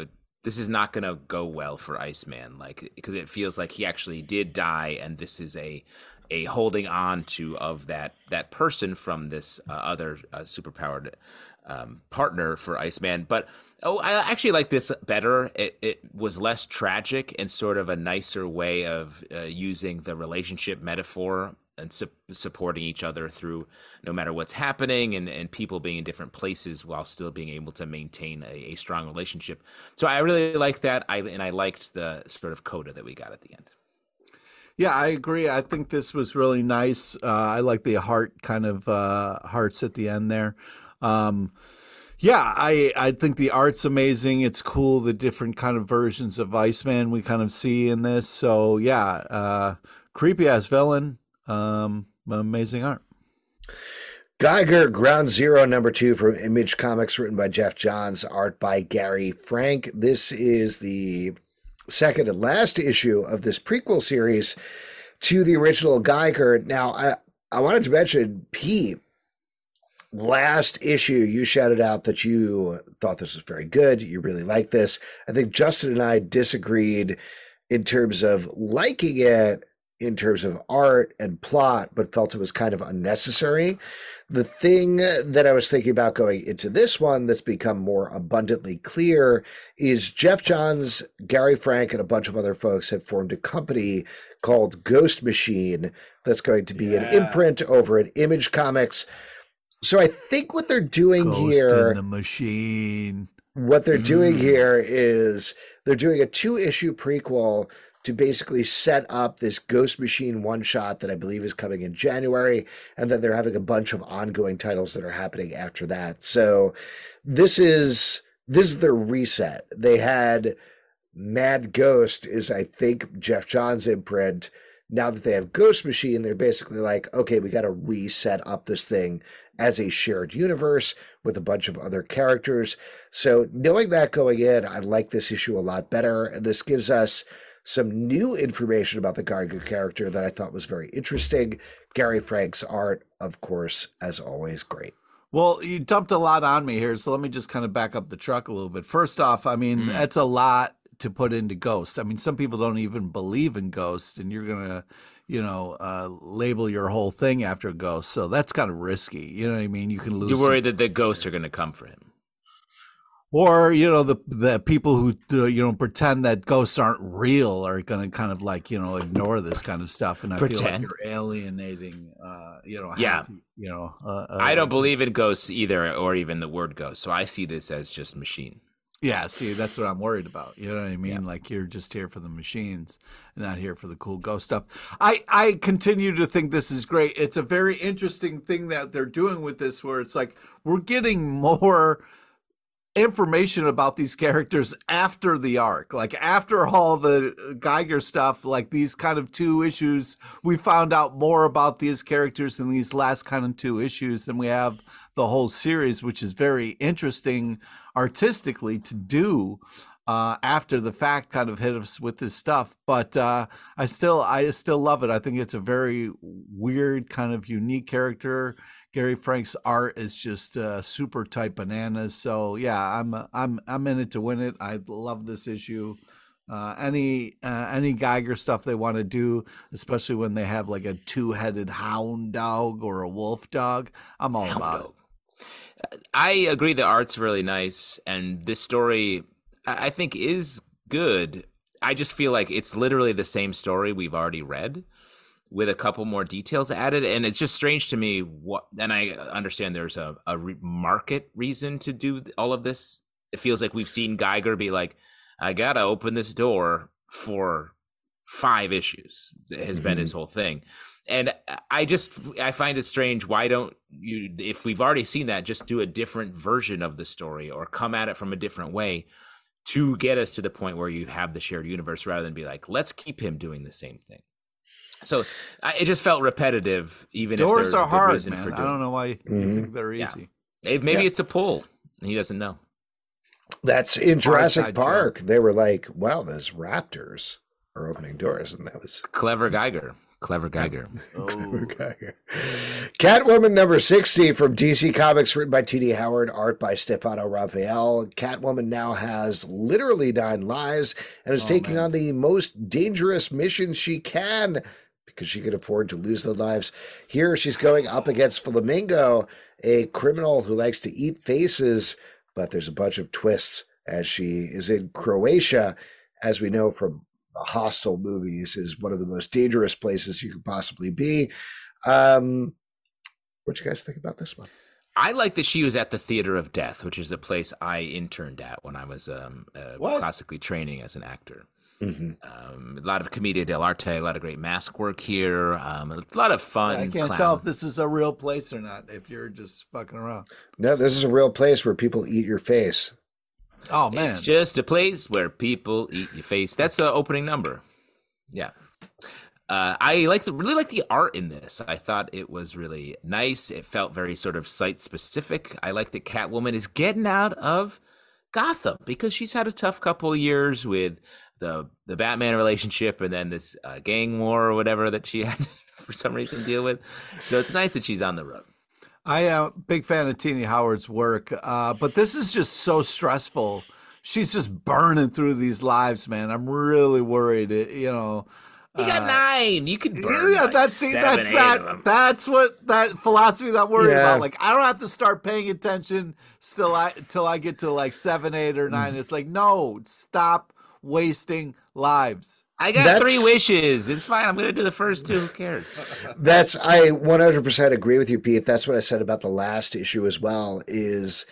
this is not going to go well for Iceman, like, because it feels like he actually did die, and this is a a holding on to of that that person from this uh, other uh, superpowered um, partner for Iceman. But oh, I actually like this better. It it was less tragic and sort of a nicer way of uh, using the relationship metaphor and su- supporting each other through no matter what's happening, and, and people being in different places while still being able to maintain a, a strong relationship. So I really liked that. I and I liked the sort of coda that we got at the end. Yeah, I agree. I think this was really nice. Uh, I like the heart kind of uh, hearts at the end there. Um, yeah, I I think the art's amazing. It's cool, the different kind of versions of Iceman we kind of see in this. So yeah, uh, creepy ass villain. Um, amazing art. Geiger, Ground Zero, number two from Image Comics, written by Jeff Johns, art by Gary Frank. This is the second and last issue of this prequel series to the original Geiger. Now, I, I wanted to mention, Pete, last issue, you shouted out that you thought this was very good. You really liked this. I think Justin and I disagreed in terms of liking it, in terms of art and plot, but felt it was kind of unnecessary. The thing that I was thinking about going into this one that's become more abundantly clear is Jeff Johns, Gary Frank, and a bunch of other folks have formed a company called Ghost Machine that's going to be yeah. an imprint over at Image Comics. So I think what they're doing Ghost here... in the machine. What they're mm. doing here is they're doing a two-issue prequel to basically set up this Ghost Machine one-shot that I believe is coming in January, and then they're having a bunch of ongoing titles that are happening after that. So this is this is their reset. They had Mad Ghost is, I think, Jeff Johns' imprint. Now that they have Ghost Machine, they're basically like, okay, we got to reset up this thing as a shared universe with a bunch of other characters. So knowing that going in, I like this issue a lot better, and this gives us some new information about the Geiger character that I thought was very interesting. Gary Frank's art, of course, as always, great. Well, you dumped a lot on me here, so let me just kind of back up the truck a little bit. First off, I mean, mm. that's a lot to put into Ghost. I mean, some people don't even believe in Ghost, and you're going to, you know, uh, label your whole thing after Ghost. So that's kind of risky. You know what I mean? You can lose. You're worried some- that the ghosts are going to come for him. Or, you know, the the people who, uh, you know, pretend that ghosts aren't real are going to kind of like, you know, ignore this kind of stuff. And I pretend. feel like you're alienating, uh, you know, yeah. half, you know. Uh, uh, I don't believe in ghosts either, or even the word ghost. So I see this as just machine. Yeah, see, that's what I'm worried about. You know what I mean? Yeah. Like you're just here for the machines and not here for the cool ghost stuff. I, I continue to think this is great. It's a very interesting thing that they're doing with this where it's like we're getting more information about these characters after the arc, like after all the Geiger stuff, like these kind of two issues, we found out more about these characters in these last kind of two issues than we have the whole series, which is very interesting artistically to do uh, after the fact kind of hit us with this stuff. But uh, I still, I still love it. I think it's a very weird kind of unique character. Gary Frank's art is just uh, super tight bananas. So yeah, I'm I'm I'm in it to win it. I love this issue. Uh, any uh, any Geiger stuff they want to do, especially when they have like a two-headed hound dog or a wolf dog, I'm all hound about dog. it. I agree. The art's really nice, and this story I think is good. I just feel like it's literally the same story we've already read, with a couple more details added. And it's just strange to me what, and I understand there's a, a re- market reason to do all of this. It feels like we've seen Geiger be like, I gotta open this door for five issues. It has mm-hmm. been his whole thing. And I just, I find it strange. Why don't you, if we've already seen that, just do a different version of the story or come at it from a different way to get us to the point where you have the shared universe, rather than be like, let's keep him doing the same thing. So I, it just felt repetitive, even Doors if there's are a good hard, reason man. for doing. I don't know why you mm-hmm. think they're easy. Yeah. It, maybe yeah. it's a pull, and he doesn't know. That's in Jurassic Side Park. joke. They were like, wow, those raptors are opening doors. And that was Clever Geiger. Clever Geiger. Oh. Catwoman number sixty from D C Comics, written by T D Howard, art by Stefano Raphael. Catwoman now has literally nine lives and is Oh, taking man. on the most dangerous mission she can because she can afford to lose the lives. Here she's going up against Flamingo, a criminal who likes to eat faces, but there's a bunch of twists as she is in Croatia, as we know from the Hostel movies, is one of the most dangerous places you could possibly be. Um, what you guys think about this one? I like that she was at the Theater of Death, which is a place I interned at when I was um, uh, What? classically training as an actor. Mm-hmm. Um, a lot of Commedia dell'arte, a lot of great mask work here, um, a lot of fun. I can't clown. tell if this is a real place or not, if you're just fucking around. No, this is a real place where people eat your face. Oh, man. It's just a place where people eat your face. That's the opening number. Yeah. Uh, I like the, really like the art in this. I thought it was really nice. It felt very sort of site specific. I like that Catwoman is getting out of Gotham because she's had a tough couple of years with the the Batman relationship and then this uh, gang war or whatever that she had for some reason to deal with. So it's nice that she's on the road. I am a big fan of Tina Howard's work, uh, but this is just so stressful. She's just burning through these lives, man. I'm really worried. It, you know, You got uh, nine. You could burn. yeah, like that's see, seven, that's eight of them. that. That's what that philosophy that I'm worried Yeah. about. Like, I don't have to start paying attention still I till I get to like seven, eight, or nine. It's like, no, stop wasting lives. I got That's- three wishes. It's fine. I'm going to do the first two. Who cares? That's I one hundred percent agree with you, Pete. That's what I said about the last issue as well. Is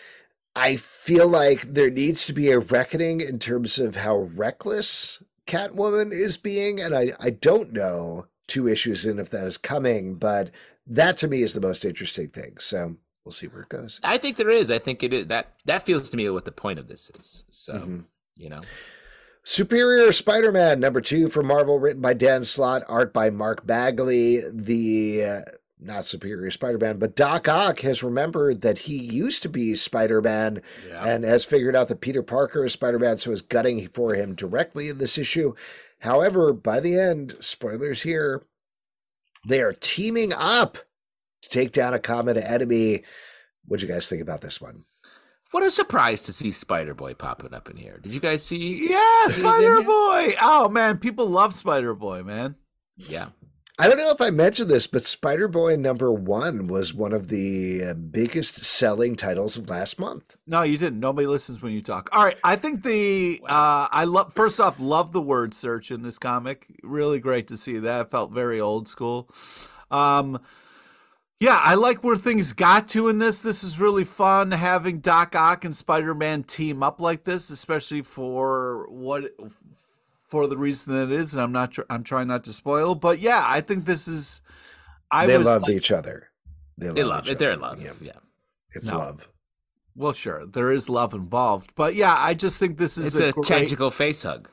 I feel like there needs to be a reckoning in terms of how reckless Catwoman is being, and I I don't know two issues in if that is coming, but that to me is the most interesting thing. So we'll see where it goes. I think there is. I think it is. That that feels to me what the point of this is. So, Mhm. you know. Superior Spider-Man number two from Marvel, written by Dan Slott, art by Mark Bagley. The uh, not Superior Spider-Man, but Doc Ock has remembered that he used to be Spider-Man Yeah. and has figured out that Peter Parker is Spider-Man, so is gutting for him directly in this issue. However, by the end, spoilers here, they are teaming up to take down a common enemy. What do you guys think about this one? What a surprise to see Spider-Boy popping up in here. Did you guys see? Yeah, Is he in Spider here? Boy. Oh man, people love Spider Boy, man. Yeah. I don't know if I mentioned this, but Spider-Boy number one was one of the uh, biggest selling titles of last month. No, you didn't. Nobody listens when you talk. All right, I think the uh, I love. First off, love the word search in this comic. Really great to see that. It felt very old school. Um, yeah, I like where things got to in this. This is really fun having Doc Ock and Spider-Man team up like this, especially for what for the reason that it is. And I'm not. Tr- I'm trying not to spoil, but yeah, I think this is. I they was love like- each other. They love, They love each it. They're other. in love. Yeah, Yeah. it's No. love. Well, sure, there is love involved, but yeah, I just think this is It's a, great, tentacle face hug.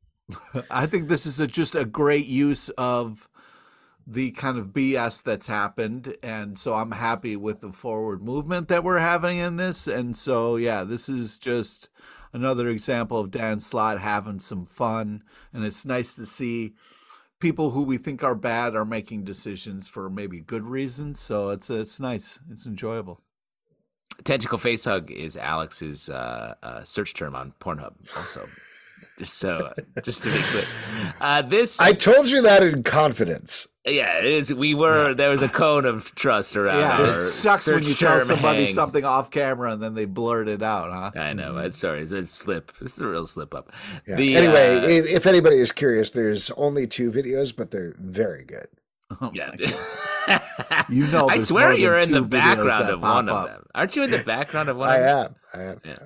I think this is a, just a great use of the kind of B S that's happened, and so I'm happy with the forward movement that we're having in this. And so, yeah, this is just another example of Dan Slott having some fun, and it's nice to see people who we think are bad are making decisions for maybe good reasons. So it's it's nice, it's enjoyable. Tentacle face hug is Alex's uh, uh, search term on Pornhub. Also, so uh, just to be clear, uh, this I told you that in confidence. yeah, it is. We were there was a cone of trust around. Yeah, our it sucks when search you tell term somebody hang. something off camera and then they blurt it out, huh? I know. I'm sorry. It's a slip. This is a real slip up. Yeah. The, anyway, uh, if, if anybody is curious, there's only two videos, but they're very good. Oh yeah. You know, I there's swear more than you're in the two videos background that of pop one up. of them. Aren't you in the background of one I of them? am. I am. Yeah.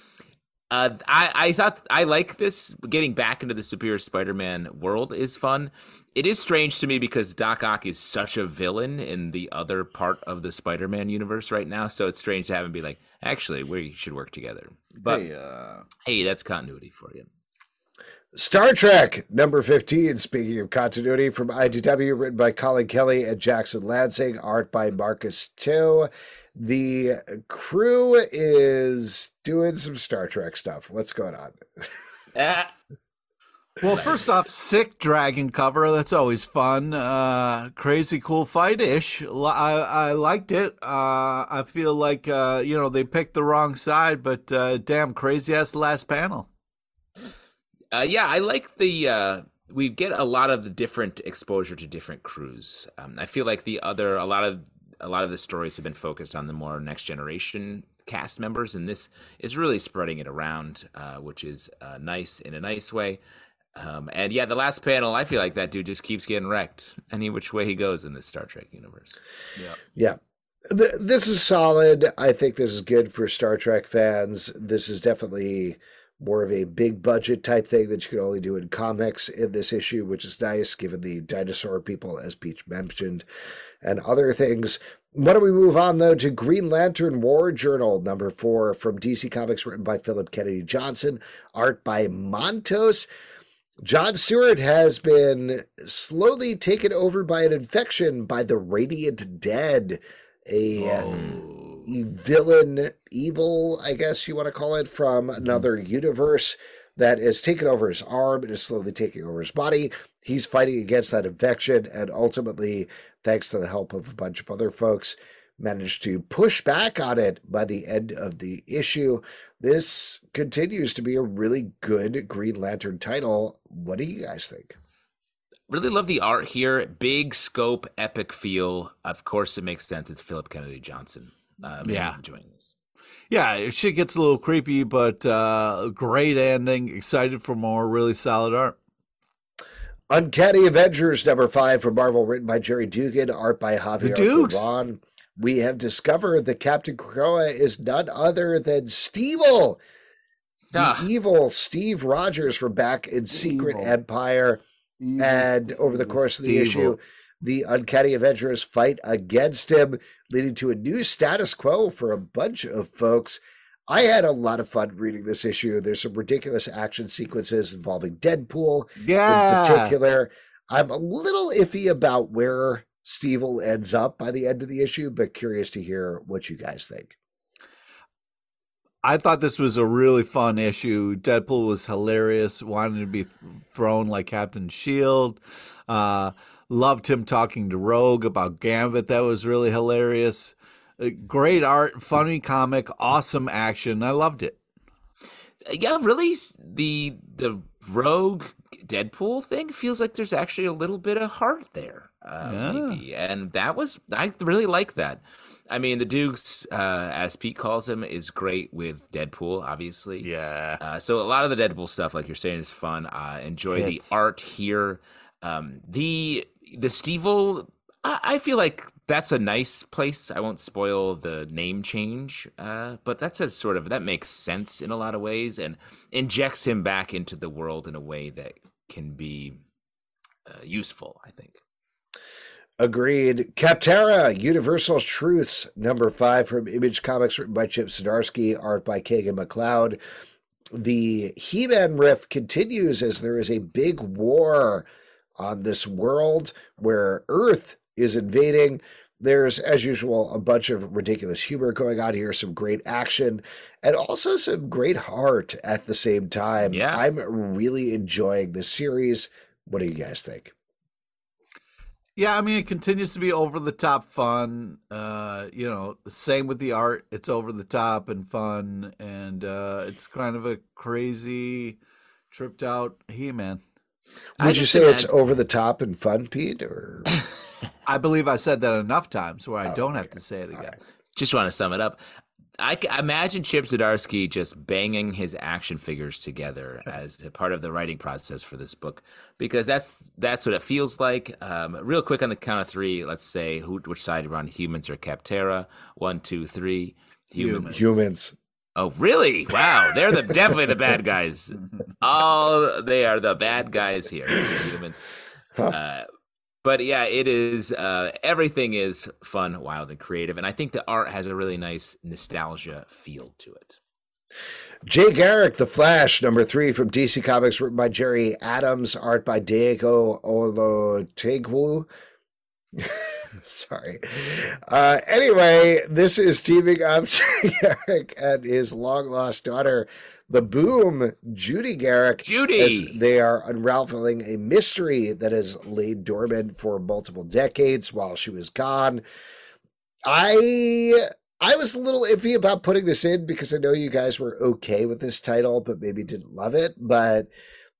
Uh, I, I thought I like this. Getting back into the Superior Spider-Man world is fun. It is strange to me because Doc Ock is such a villain in the other part of the Spider-Man universe right now. So it's strange to have him be like, actually, we should work together. But Hey, uh, hey, that's continuity for you. Star Trek number fifteen, speaking of continuity, from I D W, written by Colin Kelly and Jackson Lansing, art by Marcus Two. The crew is doing some Star Trek stuff. What's going on? Ah, Well, first off, sick dragon cover. That's always fun. Uh, crazy cool fight-ish. I, I liked it. Uh, I feel like, uh, you know, they picked the wrong side, but uh, damn crazy-ass last panel. Uh, yeah, I like the... Uh, we get a lot of the different exposure to different crews. Um, I feel like the other... A lot of a lot of the stories have been focused on the more next-generation cast members, and this is really spreading it around, uh, which is uh, nice in a nice way. Um, and yeah, the last panel, I feel like that dude just keeps getting wrecked any which way he goes in this Star Trek universe. Yeah. Yeah. Th- this is solid. I think this is good for Star Trek fans. This is definitely more of a big budget type thing that you can only do in comics in this issue, which is nice given the dinosaur people, as Peach mentioned, and other things. Why don't we move on, though, to Green Lantern War Journal, number four from D C Comics, written by Philip Kennedy Johnson, art by Montos. John Stewart has been slowly taken over by an infection by the Radiant Dead, a uh, villain, evil, I guess you want to call it, from another universe that has taken over his arm and is slowly taking over his body. He's fighting against that infection, and ultimately, thanks to the help of a bunch of other folks, managed to push back on it by the end of the issue. This continues to be a really good Green Lantern title. What do you guys think? Really love the art here. Big scope, epic feel. Of course, it makes sense. It's Philip Kennedy Johnson. Um, yeah. I'm enjoying this. Yeah, shit gets a little creepy, but uh, great ending. Excited for more really solid art. Uncanny Avengers number five from Marvel, written by Jerry Dugan, art by Javier Corban. We have discovered that Captain Krakoa is none other than Steve-O, the ah. evil Steve Rogers from back in Secret evil. Empire. Evil. And over the course of the Steve-O. issue, the Uncanny Avengers fight against him, leading to a new status quo for a bunch of folks. I had a lot of fun reading this issue. There's some ridiculous action sequences involving Deadpool yeah. in particular. I'm a little iffy about where Steve ends up by the end of the issue, but curious to hear what you guys think. I thought this was a really fun issue. Deadpool was hilarious, wanted to be thrown like Captain Shield. Uh, loved him talking to Rogue about Gambit. That was really hilarious. Great art, funny comic, awesome action. I loved it. Yeah, really, the the Rogue Deadpool thing feels like there's actually a little bit of heart there, uh, yeah. maybe. And that was, I really like that. I mean, the Dukes, uh, as Pete calls him, is great with Deadpool, obviously. Yeah. Uh, so a lot of the Deadpool stuff, like you're saying, is fun. I uh, enjoy it's... the art here. Um, the the Steve-O, I, I feel like that's a nice place. I won't spoil the name change, uh, but that's a sort of, that makes sense in a lot of ways and injects him back into the world in a way that can be uh, useful, I think. Agreed. Captera, Universal Truths, number five from Image Comics, written by Chip Zdarsky, art by Kagan McLeod. The He-Man riff continues as there is a big war on this world where Earth is invading. There's, as usual, a bunch of ridiculous humor going on here, some great action, and also some great heart at the same time. Yeah. I'm really enjoying this series. What do you guys think? Yeah, I mean, it continues to be over-the-top fun. Uh, you know, same with the art. It's over-the-top and fun, and uh, it's kind of a crazy, tripped-out He-Man. Would you say imagine... it's over-the-top and fun, Pete, or... I believe I said that enough times where I oh, don't okay. have to say it again. Right. Just want to sum it up. I imagine Chip Zdarsky just banging his action figures together as a part of the writing process for this book, because that's that's what it feels like. Um, real quick on the count of three, let's say who, which side you're on, humans or Captera. One, two, three. Humans. Humans. Oh, really? Wow. They're the definitely the bad guys. Oh, they are the bad guys here. Humans. Uh, But yeah, it is, uh, everything is fun, wild, and creative. And I think the art has a really nice nostalgia feel to it. Jay Garrick, The Flash, number three from D C Comics, written by Jerry Adams, art by Diego Olotegwu. Sorry. Uh, anyway, this is teaming up Garrick and his long lost daughter, the Boom, Judy Garrick. Judy! As they are unraveling a mystery that has laid dormant for multiple decades while she was gone. I I was a little iffy about putting this in because I know you guys were okay with this title, but maybe didn't love it. But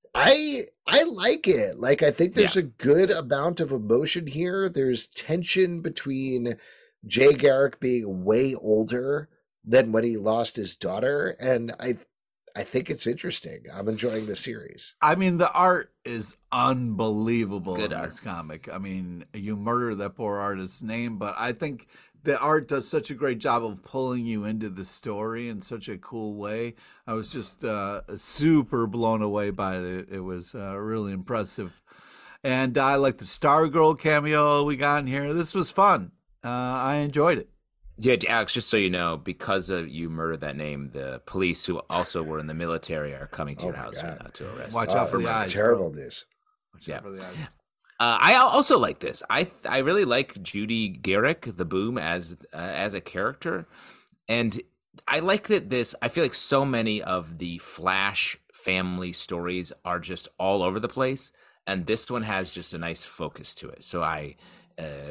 I I like it. Like, I think there's Yeah. a good amount of emotion here. There's tension between Jay Garrick being way older than when he lost his daughter, and I I think it's interesting. I'm enjoying the series. I mean, the art is unbelievable Good in art. this comic. I mean, you murder that poor artist's name, but I think the art does such a great job of pulling you into the story in such a cool way. I was just uh, super blown away by it. It was uh, really impressive. And I like the Stargirl cameo we got in here. This was fun. Uh, I enjoyed it. Yeah, Alex, just so you know, because of you murdered that name, the police who also were in the military are coming to Oh your my house God. right now to arrest Watch you. out for this the is eyes, terrible bro. news. Watch Yeah. out for the eyes. Uh, I al- also like this. I th- I really like Judy Garrick, the Boom, as uh, as a character, and I like that this. I feel like so many of the Flash family stories are just all over the place, and this one has just a nice focus to it. So I, uh,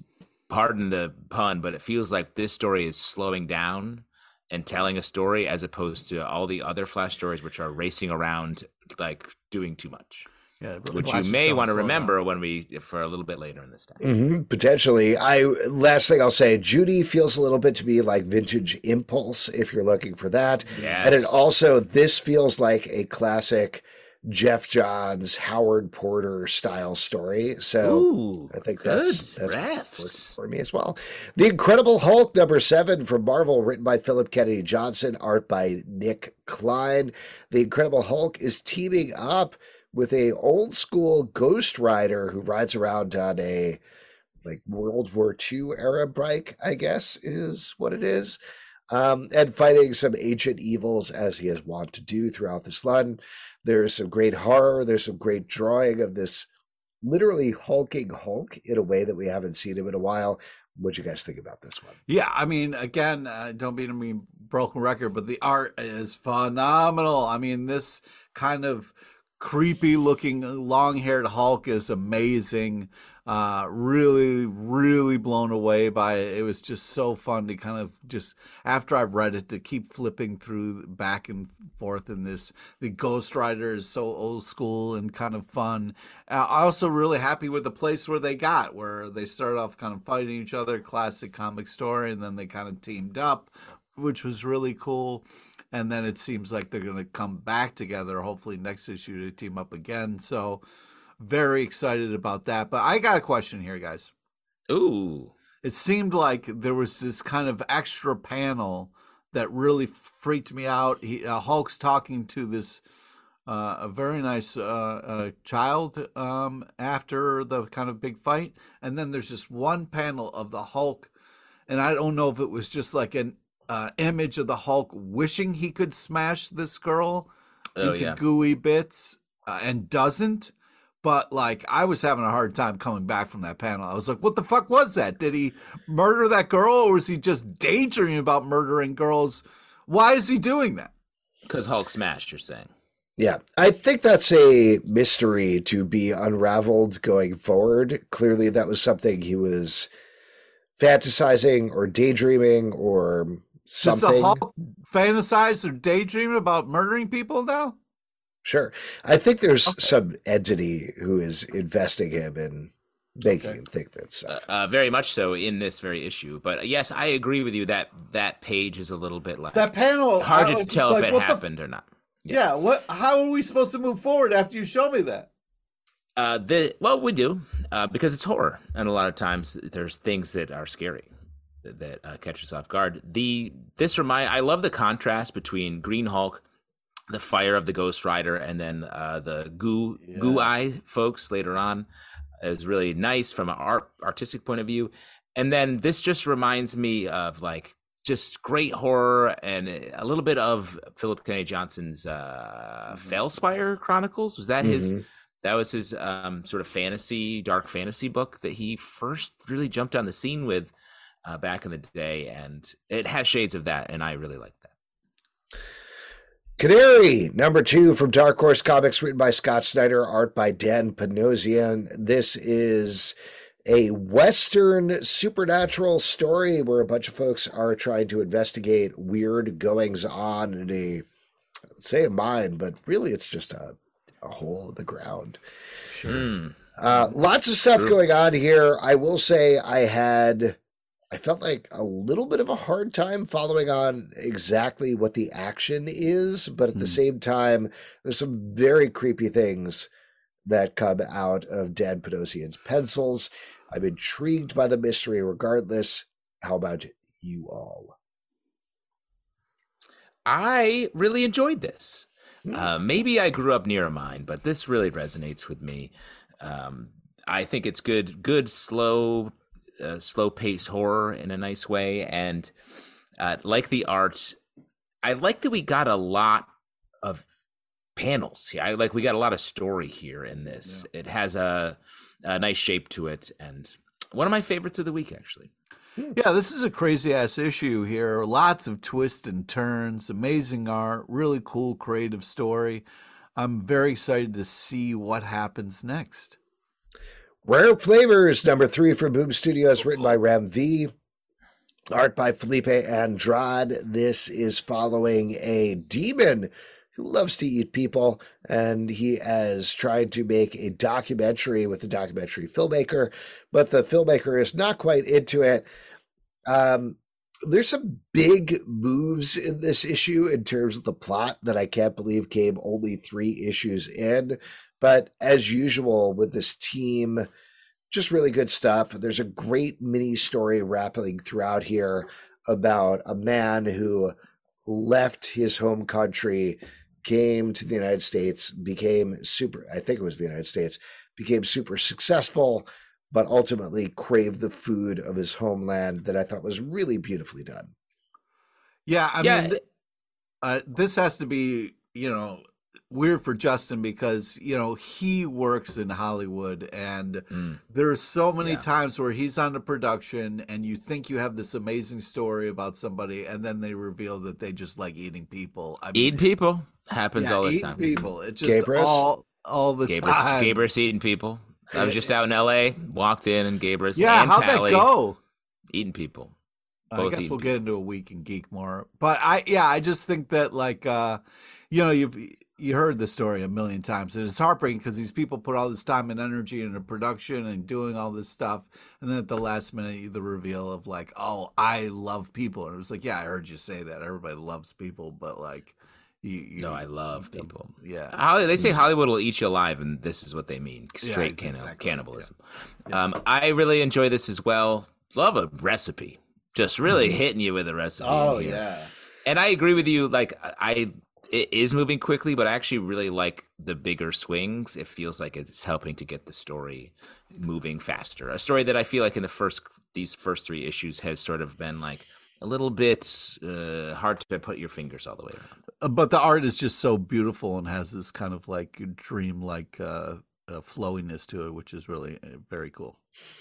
pardon the pun, but it feels like this story is slowing down and telling a story as opposed to all the other Flash stories, which are racing around like doing too much. Yeah, Which Flash you is may don't want to slow down. remember when we for a little bit later in this time. hmm potentially. I last thing I'll say, Judy feels a little bit to me like vintage Impulse if you're looking for that. Yes. And it also, this feels like a classic Jeff Johns, Howard Porter style story. So Ooh, I think good that's that's refs. works for me as well. The Incredible Hulk number seven from Marvel, written by Philip Kennedy Johnson, art by Nick Klein. The Incredible Hulk is teaming up with a old school Ghost Rider who rides around on a like World War Two era bike, I guess is what it is. Um, and fighting some ancient evils as he is wont to do throughout this run. There's some great horror. There's some great drawing of this literally hulking Hulk in a way that we haven't seen him in a while. What'd you guys think about this one? Yeah, I mean, again, uh, don't mean to be broken record, but the art is phenomenal. I mean, this kind of creepy looking long haired Hulk is amazing. Uh, really, really blown away by it. It was just so fun to kind of just, after I've read it, to keep flipping through back and forth in this. The Ghost Rider is so old school and kind of fun. Uh, I'm also really happy with the place where they got, where they started off kind of fighting each other, classic comic story, and then they kind of teamed up, which was really cool. And then it seems like they're going to come back together, hopefully next issue, to team up again. So very excited about that. But I got a question here, guys. Ooh. It seemed like there was this kind of extra panel that really freaked me out. He, uh, Hulk's talking to this uh, a very nice uh, uh, child um, after the kind of big fight. And then there's just one panel of the Hulk. And I don't know if it was just like an uh, image of the Hulk wishing he could smash this girl Oh, into yeah. gooey bits uh, and doesn't. But like, I was having a hard time coming back from that panel. I was like, what the fuck was that? Did he murder that girl, or was he just daydreaming about murdering girls? Why is he doing that? Because Hulk smashed, you're saying. Yeah, I think that's a mystery to be unraveled going forward. Clearly, that was something he was fantasizing or daydreaming or Does something. the Hulk fantasize or daydream about murdering people now? Sure. I think there's Okay. some entity who is investing him and making Okay. him think that Uh, stuff. uh, very much so in this very issue. But uh, yes, I agree with you that that page is a little bit like That panel, hard I to was just tell like, if it what the- happened or not. Yeah. What? How are we supposed to move forward after you show me that? Uh, the well, we do uh, because it's horror, and a lot of times there's things that are scary that, that uh, catch us off guard. The this remind I love the contrast between Green Hulk, the fire of the Ghost Rider, and then uh, the goo goo eye folks later on. Is really nice from an art artistic point of view, and then this just reminds me of like just great horror and a little bit of Philip Kennedy Johnson's uh, Failspire Chronicles. Was that his? Mhm. That was his um, sort of fantasy, dark fantasy book that he first really jumped on the scene with uh, back in the day. And it has shades of that, and I really like that. Canary, number two from Dark Horse Comics, written by Scott Snyder, art by Dan Panosian. This is a Western supernatural story where a bunch of folks are trying to investigate weird goings-on in a, let's say a mine, but really it's just a, a hole in the ground. Sure. Mm. Uh, lots of stuff True. going on here. I will say I had... I felt like a little bit of a hard time following on exactly what the action is, but at mm. the same time, there's some very creepy things that come out of Dan Panosian's pencils. I'm intrigued by the mystery regardless. How about you all? I really enjoyed this. Mm. Uh, maybe I grew up near a mine, but this really resonates with me. Um, I think it's good, good, slow Uh, slow-paced horror in a nice way, and uh, like the art, I like that we got a lot of panels. I like we got a lot of story here in this. Yeah. It has a, a nice shape to it, and one of my favorites of the week, actually. Yeah, this is a crazy-ass issue here. Lots of twists and turns, amazing art, really cool creative story. I'm very excited to see what happens next. Rare Flavors, number three from Boom Studios, written by Ram V. Art by Felipe Andrade. This is following a demon who loves to eat people, and he is trying to make a documentary with a documentary filmmaker, but the filmmaker is not quite into it. Um, there's some big moves in this issue in terms of the plot that I can't believe came only three issues in. But as usual with this team, just really good stuff. There's a great mini story wrapping throughout here about a man who left his home country, came to the United States, became super, I think it was the United States, became super successful, but ultimately craved the food of his homeland that I thought was really beautifully done. Yeah, I yeah. mean, th- uh, this has to be, you know, weird for Justin because, you know, he works in Hollywood and mm. there are so many yeah. times where he's on the production and you think you have this amazing story about somebody and then they reveal that they just like eating people. I mean, eating people happens yeah, all the eating time. people. It's just Gabrus? all all the Gabrus, time. Gabrus eating people. I was just out in L A, walked in and Gabrus yeah, and how'd Pally that go? Eating people. Both I guess we'll people. get into a week and geek more. But I, yeah, I just think that like, uh, you know, you've, you heard the story a million times and it's heartbreaking because these people put all this time and energy into production and doing all this stuff. And then at the last minute, the reveal of like, oh, I love people. And it was like, yeah, I heard you say that. Everybody loves people, but like, you, you no, I love people. Yeah. Holly, they say Hollywood will eat you alive. And this is what they mean. Straight yeah, can- exactly. cannibalism. Yeah. Yeah. Um, I really enjoy this as well. Love a recipe. Just really hitting you with a recipe. Oh, yeah. And I agree with you. Like I, it is moving quickly, but I actually really like the bigger swings. It feels like it's helping to get the story moving faster. A story that I feel like in the first, these first three issues has sort of been like a little bit uh, hard to put your fingers all the way around. But the art is just so beautiful and has this kind of like dream-like uh, uh, flowiness to it, which is really uh, very cool.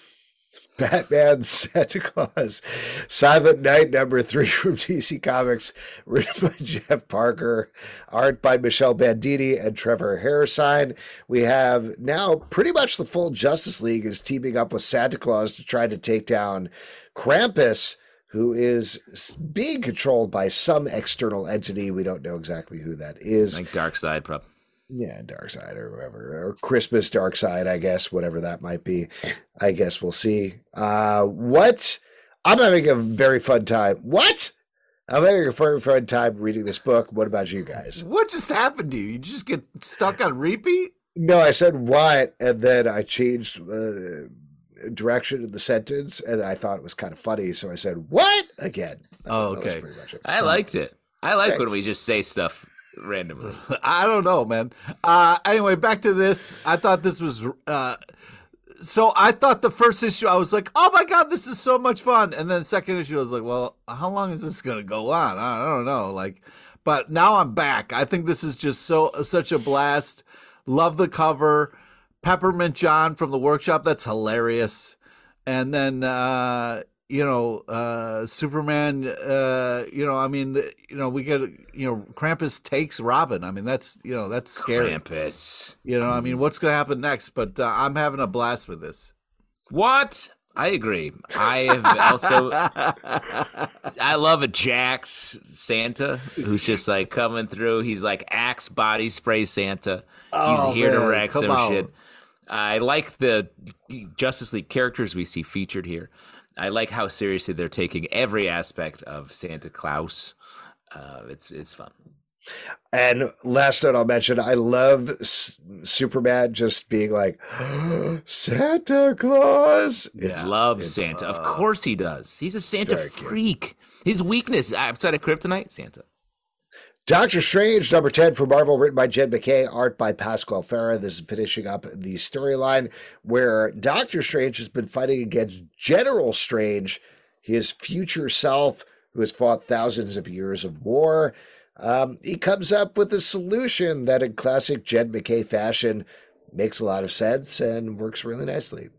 Batman Santa Claus, Silent Night, number three from D C Comics, written by Jeff Parker, art by Michelle Bandini and Trevor Hairsine. We have now pretty much the full Justice League is teaming up with Santa Claus to try to take down Krampus, who is being controlled by some external entity. We don't know exactly who that is. Like Darkseid, probably. Yeah, Darkseid or whoever, or Christmas Darkseid, I guess, whatever that might be. I guess we'll see. Uh, what? I'm having a very fun time. What? I'm having a very fun time reading this book. What about you guys? What just happened to you? You just get stuck on repeat? No, I said what, and then I changed uh, direction in the sentence, and I thought it was kind of funny, so I said what again. Oh, that was okay. pretty much it. I liked it. I like Thanks. when we just say stuff randomly. I don't know, man. Uh, anyway, back to this. I thought this was. Uh, so I thought the first issue, I was like, oh my God, this is so much fun. And then the second issue, I was like, well, how long is this going to go on? I don't know. Like, but now I'm back. I think this is just so such a blast. Love the cover. Peppermint John from the workshop. That's hilarious. And then, uh, you know, uh, Superman, uh, you know, I mean, you know, we get, you know, Krampus takes Robin. I mean, that's, you know, that's scary. Krampus. You know, I mean, what's going to happen next? But uh, I'm having a blast with this. What? I agree. I have also, I love a jacked Santa who's just like coming through. He's like Axe body spray Santa. Oh, He's here man, to wreck come some on. shit. I like the Justice League characters we see featured here. I like how seriously they're taking every aspect of Santa Claus. Uh, it's it's fun. And last note I'll mention, I love S- Superman just being like, Santa Claus. It's love Santa. Of course he does. He's a Santa Very cute. freak. His weakness outside of Kryptonite, Santa. Doctor Strange, number ten for Marvel, written by Jed MacKay, art by Pasquale Ferra. This is finishing up the storyline where Doctor Strange has been fighting against General Strange, his future self, who has fought thousands of years of war. Um, he comes up with a solution that, in classic Jed MacKay fashion, makes a lot of sense and works really nicely.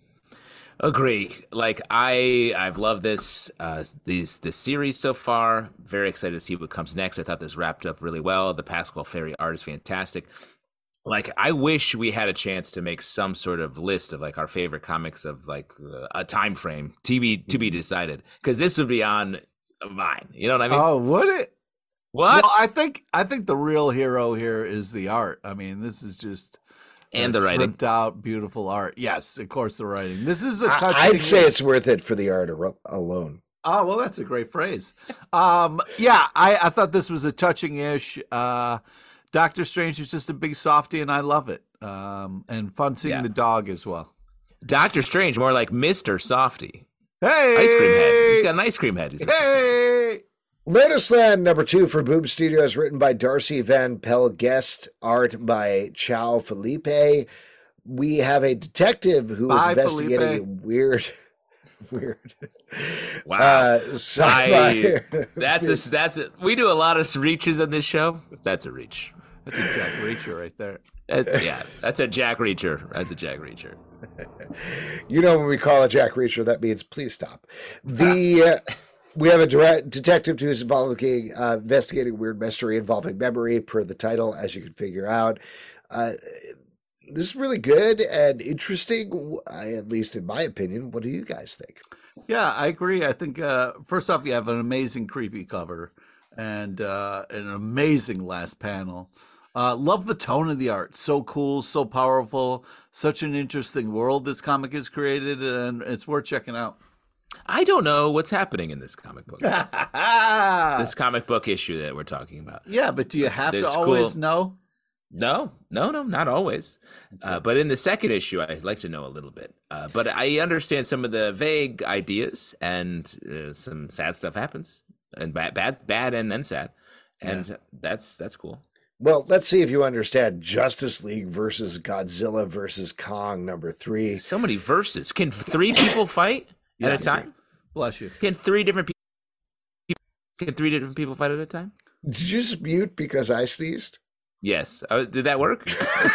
Agree. Like I, I've loved this, uh, these this series so far. Very excited to see what comes next. I thought this wrapped up really well. The Pasquale Ferry art is fantastic. Like I wish we had a chance to make some sort of list of like our favorite comics of like uh, a time frame to be to be decided, because this would be on mine. You know what I mean? Oh, would it? What? Well, I think I think the real hero here is the art. I mean, this is just And uh, the writing. tripped out, beautiful art. Yes, of course, the writing. This is a I- touching. I'd say it's worth it for the art ar- alone. Oh, well, that's a great phrase. Um, yeah, I, I thought this was a touching-ish. Uh, Doctor Strange is just a big softie, and I love it. Um, and fun seeing Yeah. the dog as well. Doctor Strange, more like Mister Softy. Hey, Ice cream head. He's got an ice cream head. He's Hey, Lotus Land, number two for Boom Studios, written by Darcy Van Pell Guest, art by Chow Felipe. We have a detective who is Bye, investigating Felipe. a weird, weird. Wow. Uh, sci-fi- I, that's a that's a, we do a lot of reaches on this show. That's a reach. that's a Jack Reacher right there. That's, yeah, that's a Jack Reacher. That's a Jack Reacher. You know, when we call a Jack Reacher, that means please stop. The uh, we have a direct detective who's involving uh, investigating a weird mystery involving memory, per the title, as you can figure out. Uh, this is really good and interesting, I- at least in my opinion. What do you guys think? Yeah, I agree. I think uh, first off, you have an amazing creepy cover and uh, an amazing last panel. Uh, love the tone of the art. So cool, so powerful, such an interesting world this comic has created, and it's worth checking out. I don't know what's happening in this comic book. This comic book issue that we're talking about. Yeah, but do you have to There's always cool- know? No, no, no, not always. Uh, but in the second issue, I'd like to know a little bit. Uh, but I understand some of the vague ideas, and uh, some sad stuff happens, and bad, bad, bad, and then sad, and that's that's cool. Well, let's see if you understand Justice League versus Godzilla versus Kong, number three. So many verses. Can three people fight at a Yes. time? Bless you. Can three different people? Can three different people fight at a time? Did you just mute because I sneezed? Yes. Uh, did that work?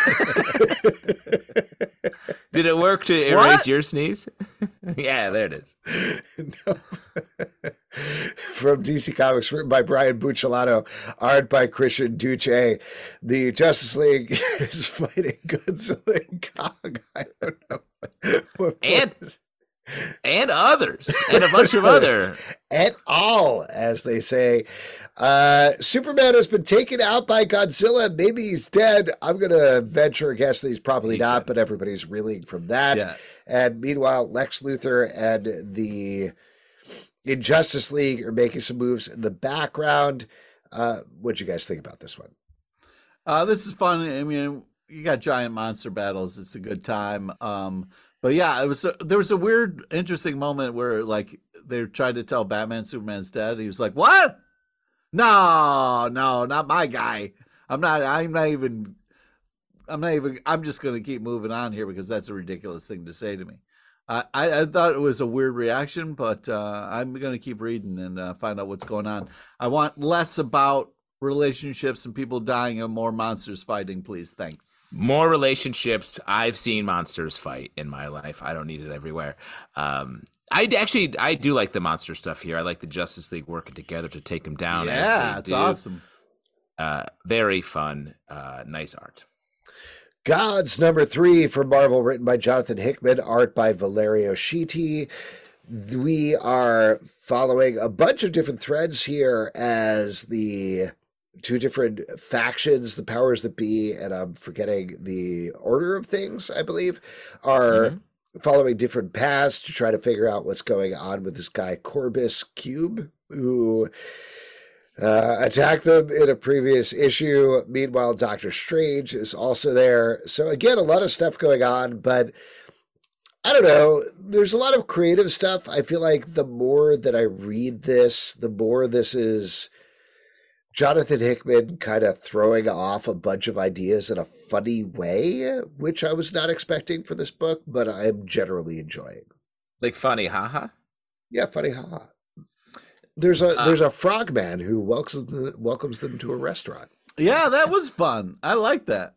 Did it work to erase What? your sneeze? Yeah, there it is. No. From D C Comics, written by Brian Buccellato, art by Christian Duce. The Justice League is fighting Godzilla and Kong. I don't know. What And- is- And others, and a bunch of other. et al, as they say. Uh, Superman has been taken out by Godzilla. Maybe he's dead. I'm going to venture a guess that he's probably He's not, dead. but everybody's reeling from that. Yeah. And meanwhile, Lex Luthor and the Injustice League are making some moves in the background. Uh, what'd you guys think about this one? Uh, this is fun. I mean, you got giant monster battles. It's a good time. Um, but yeah, it was a, there was a weird, interesting moment where like they tried to tell Batman Superman's dead. He was like, "What? No, no, not my guy. I'm not. I'm not even. I'm not even. I'm just going to keep moving on here because that's a ridiculous thing to say to me." I, I, I thought it was a weird reaction, but uh, I'm going to keep reading and uh, find out what's going on. I want less about relationships and people dying and more monsters fighting, please. Thanks. More relationships. I've seen monsters fight in my life. I don't need it everywhere. Um, I actually, I do like the monster stuff here. I like the Justice League working together to take them down. Yeah, it's do. awesome. Uh, very fun. Uh, nice art. Gods number three from Marvel, written by Jonathan Hickman, art by Valerio Schiti. We are following a bunch of different threads here as the two different factions, the powers that be, and I'm forgetting the order of things, I believe, are mm-hmm. following different paths to try to figure out what's going on with this guy, Corbus Cube, who uh, attacked them in a previous issue. Meanwhile, Doctor Strange is also there. So again, a lot of stuff going on, but I don't know. There's a lot of creative stuff. I feel like the more that I read this, the more this is Jonathan Hickman kind of throwing off a bunch of ideas in a funny way, which I was not expecting for this book, but I'm generally enjoying. Like funny, haha? Yeah, funny, haha. There's a uh, there's a frogman who welcomes welcomes them to a restaurant. Yeah, that was fun. I like that.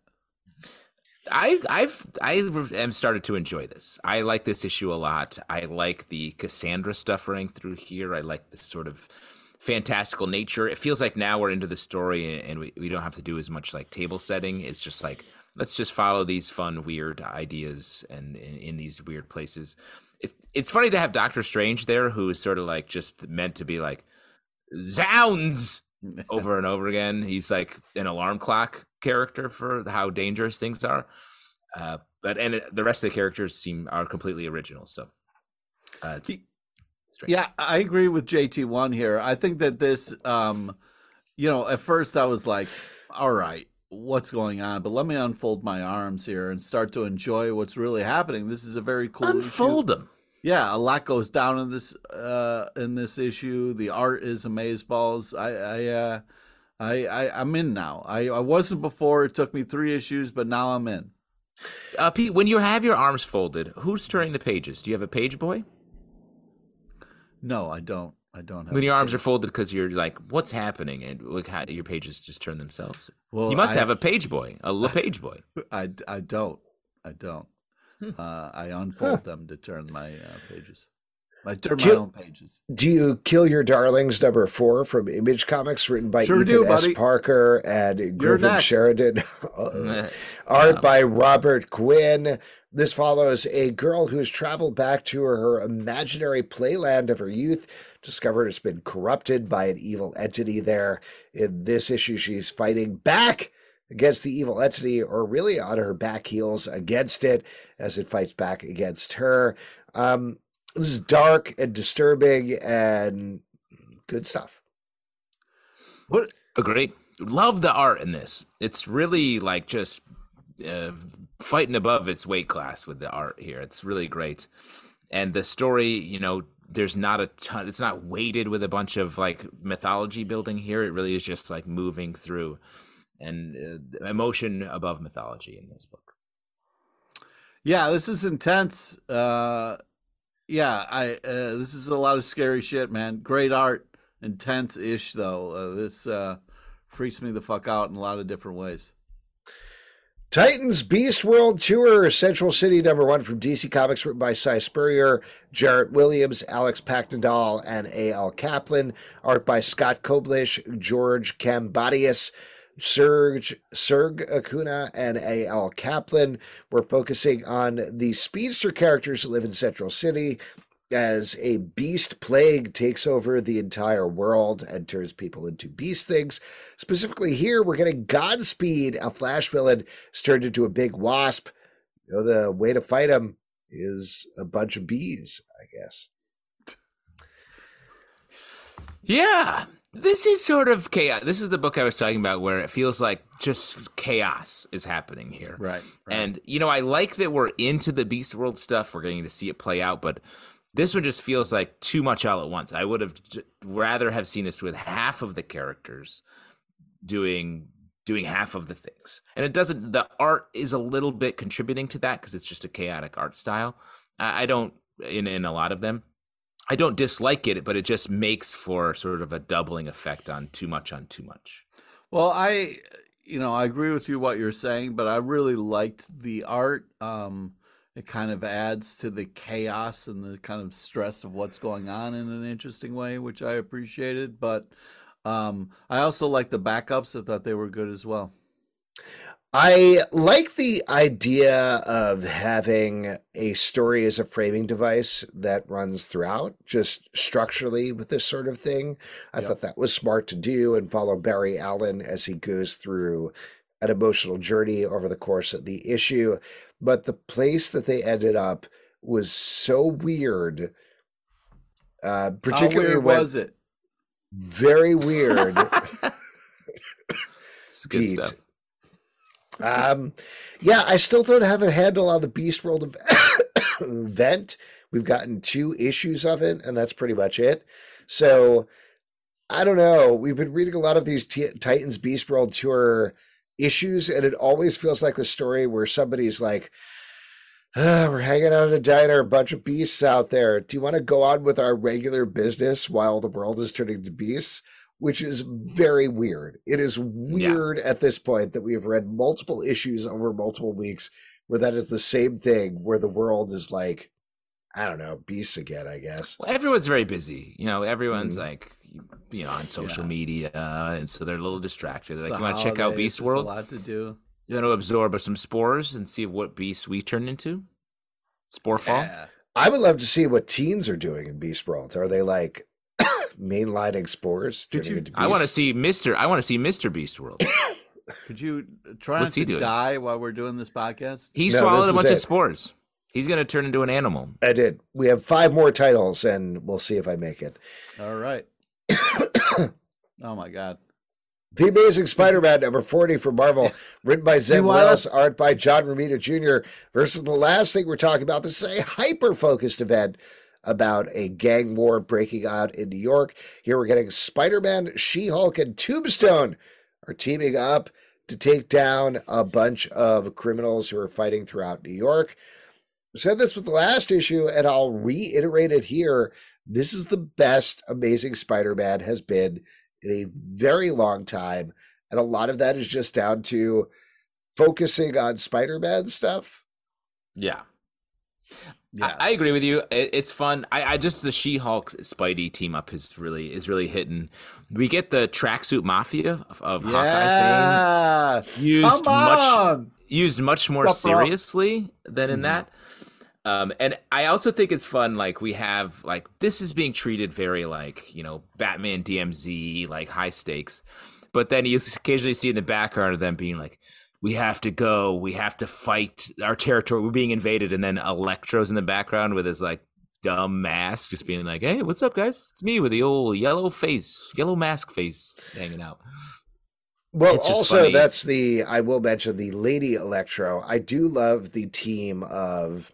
I I've I am started to enjoy this. I like this issue a lot. I like the Cassandra stuff running through here. I like this sort of fantastical nature. It feels like now we're into the story and we, we don't have to do as much like table setting. It's just like, let's just follow these fun, weird ideas and in, in these weird places. It's it's funny to have Doctor Strange there, who is sort of like just meant to be like zounds over and over again. He's like an alarm clock character for how dangerous things are. Uh, but and it, the rest of the characters seem are completely original. So, uh, strange. Yeah, I agree with J T one here. I think that this, um, you know, at first I was like, all right, what's going on? But let me unfold my arms here and start to enjoy what's really happening. This is a very cool unfold issue. them. Yeah, a lot goes down in this uh, in this issue. The art is amazeballs. I I, uh, I I I'm in now. I, I wasn't before. It took me three issues, but now I'm in. Uh, Pete, when you have your arms folded, who's turning the pages? Do you have a page boy? No, I don't. I don't have. When your arms are folded because you're like, what's happening? And look how your pages just turn themselves. Well, you must I, have a page boy, a little page boy. I, I don't. I don't. Uh, I unfold huh. them to turn my uh, pages. I turn kill, my own pages. Do you Kill Your Darlings number four from Image Comics, written by sure Ethan do, S. buddy. Parker and You're Griffin next. Sheridan? uh, art by Robert Quinn. This follows a girl who has traveled back to her, her imaginary playland of her youth, discovered it's been corrupted by an evil entity there. In this issue, she's fighting back against the evil entity, or really on her back heels against it as it fights back against her. Um, this is dark and disturbing and good stuff. What? Agreed. Love the art in this. It's really like just uh, fighting above its weight class with the art here. It's really great. And the story, you know, there's not a ton, it's not weighted with a bunch of like mythology building here. It really is just like moving through and uh, emotion above mythology in this book. Yeah, this is intense. Uh, yeah, I uh, this is a lot of scary shit, man. Great art, intense-ish though. Uh, this uh, freaks me the fuck out in a lot of different ways. Titans Beast World Tour, Central City number one from D C Comics, written by Cy Spurrier, Jarrett Williams, Alex Packnadal, and A L Kaplan. Art by Scott Koblish, George Kambadius, Serge, Serge Acuna, and A L Kaplan. We're focusing on the speedster characters who live in Central City as a beast plague takes over the entire world and turns people into beast things. Specifically here, we're getting Godspeed, a Flash villain, is turned into a big wasp. You know, the way to fight him is a bunch of bees, I guess. Yeah. This is sort of chaos. This is the book I was talking about where it feels like just chaos is happening here. Right, right. And, you know, I like that we're into the Beast World stuff. We're getting to see it play out, but this one just feels like too much all at once. I would have rather have seen this with half of the characters doing doing half of the things. And it doesn't, the art is a little bit contributing to that because it's just a chaotic art style. I, I don't, in, in a lot of them. I don't dislike it, but it just makes for sort of a doubling effect on too much on too much. Well, I, you know, I agree with you what you're saying, but I really liked the art. Um, it kind of adds to the chaos and the kind of stress of what's going on in an interesting way, which I appreciated. But um, I also like the backups. I thought they were good as well. I like the idea of having a story as a framing device that runs throughout, just structurally with this sort of thing. I Yep. thought that was smart to do and follow Barry Allen as he goes through an emotional journey over the course of the issue. But the place that they ended up was so weird. Uh, How particularly weird when was it? very weird. It's good Pete. stuff. Um, yeah, I still don't have a handle on the Beast World event. We've gotten two issues of it, and that's pretty much it. So I don't know. We've been reading a lot of these T- Titans Beast World Tour issues, and it always feels like the story where somebody's like, ah, we're hanging out in a diner, a bunch of beasts out there. Do you want to go on with our regular business while the world is turning to beasts? Which is very weird. It is weird yeah. at this point that we have read multiple issues over multiple weeks where that is the same thing, where the world is like, I don't know, beasts again, I guess. Well, everyone's very busy. You know, everyone's Mm. like, you know, on social Yeah. media, and so they're a little distracted. They're It's like, the you want to check out holidays, Beast there's World? A lot to do. You want to absorb some spores and see what beasts we turn into? Spore fall? Yeah. I would love to see what teens are doing in Beast World. Are they like mainlining spores? Did turning you- into I want to beasts? see Mister I want to see Mister Beast World. Could you try What's not he to doing? die while we're doing this podcast? He No, swallowed this a is bunch of it. spores. He's going to turn into an animal. I did. We have five more titles, and we'll see if I make it. All right. Oh my God. The Amazing Spider-Man number forty for Marvel, written by Zeb You want Wells, us- art by John Romita Junior Versus the last thing we're talking about. This is a hyper-focused event about a gang war breaking out in New York. Here we're getting Spider-Man, She-Hulk, and Tombstone are teaming up to take down a bunch of criminals who are fighting throughout New York. I said this with the last issue, and I'll reiterate it here. This is the best Amazing Spider-Man has been in a very long time. And a lot of that is just down to focusing on Spider-Man stuff. Yeah. Yeah. I, I agree with you. It, it's fun. I, I just the She-Hulk Spidey team up is really is really hitting. We get the tracksuit mafia of, of Hawkeye yeah. fame used Come much on. used much more What's wrong? seriously than in Mhm. that. Um, and I also think it's fun. Like we have like this is being treated very like you know Batman D M Z like high stakes, but then you occasionally see in the background of them being like, we have to go, we have to fight our territory, we're being invaded, and then Electro's in the background with his like dumb mask, just being like, hey, what's up, guys? It's me with the old yellow face, yellow mask face hanging out. Well, It's just also, funny. that's the, I will mention the Lady Electro. I do love the team of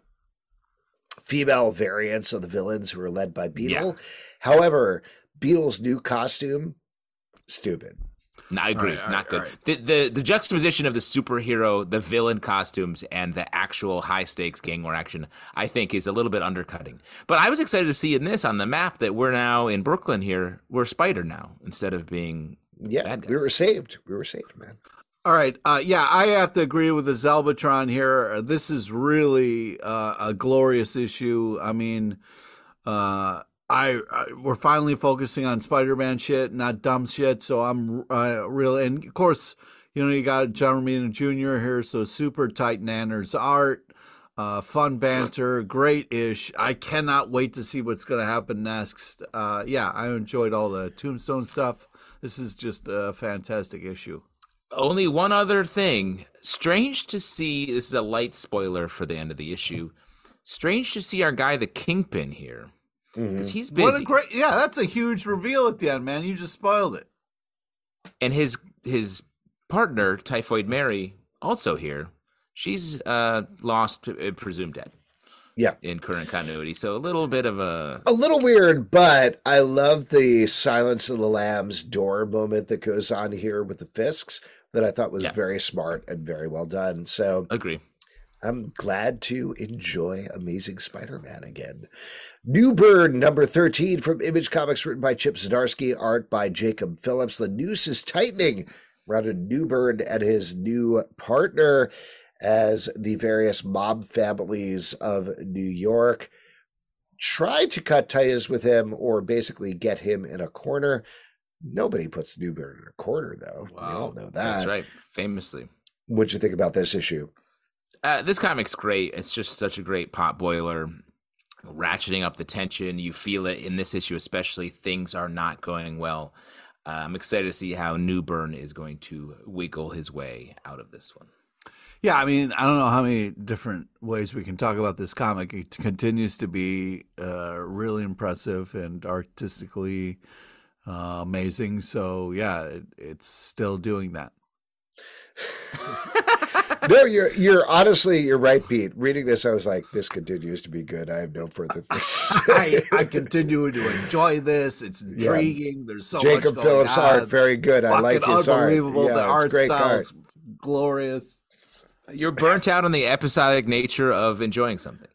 female variants of the villains who are led by Beetle. However, Beetle's new costume, stupid. No, I agree. All right, all Not right, good. all right. The, the the juxtaposition of the superhero, the villain costumes, and the actual high stakes gang war action, I think, is a little bit undercutting. But I was excited to see in this on the map that we're now in Brooklyn here. We're Spider now instead of being Yeah, bad guys. we were saved. We were saved, man. All right. Uh, yeah, I have to agree with the Zalbatron here. Uh, This is really uh, a glorious issue. I mean, uh, I, I we're finally focusing on Spider-Man shit, not dumb shit. So I'm uh, really, and of course, you know, you got John Romita Junior here, so super tight Nanners art, uh, fun banter, great ish. I cannot wait to see what's going to happen next. Uh, yeah, I enjoyed all the Tombstone stuff. This is just a fantastic issue. Only one other thing. Strange to see, this is a light spoiler for the end of the issue. Strange to see our guy, the Kingpin, here. Because he's busy. What a great, yeah, that's a huge reveal at the end, man. You just spoiled it. And his his partner, Typhoid Mary, also here. She's uh, lost, uh, presumed dead. Yeah. In current continuity. So a little bit of a... A little weird, but I love the Silence of the Lambs door moment that goes on here with the Fisks that I thought was Yeah. very smart and very well done. So Agree. I'm glad to enjoy Amazing Spider-Man again. New Bird, number thirteen from Image Comics, written by Chip Zdarsky, art by Jacob Phillips. The noose is tightening Rhonda Newburn and his new partner as the various mob families of New York try to cut ties with him or basically get him in a corner. Nobody puts Newburn in a corner, though. Wow. We all know that. That's right, famously. What'd you think about this issue? Uh, this comic's great. It's just such a great pot boiler, ratcheting up the tension. You feel it in this issue, especially. Things are not going well. Uh, I'm excited to see how Newburn is going to wiggle his way out of this one. Yeah, I mean, I don't know how many different ways we can talk about this comic. It continues to be uh, really impressive and artistically uh, amazing. So, yeah, it, it's still doing that. No, you're you're honestly you're right, Pete. Reading this, I was like, this continues to be good. I have no further things. I, I continue to enjoy this. It's intriguing. Yeah. There's so Jacob much going Phillips' on. art, very good. I like his art. Unbelievable. Yeah, the art great style's art. glorious. You're burnt out on the episodic nature of enjoying something.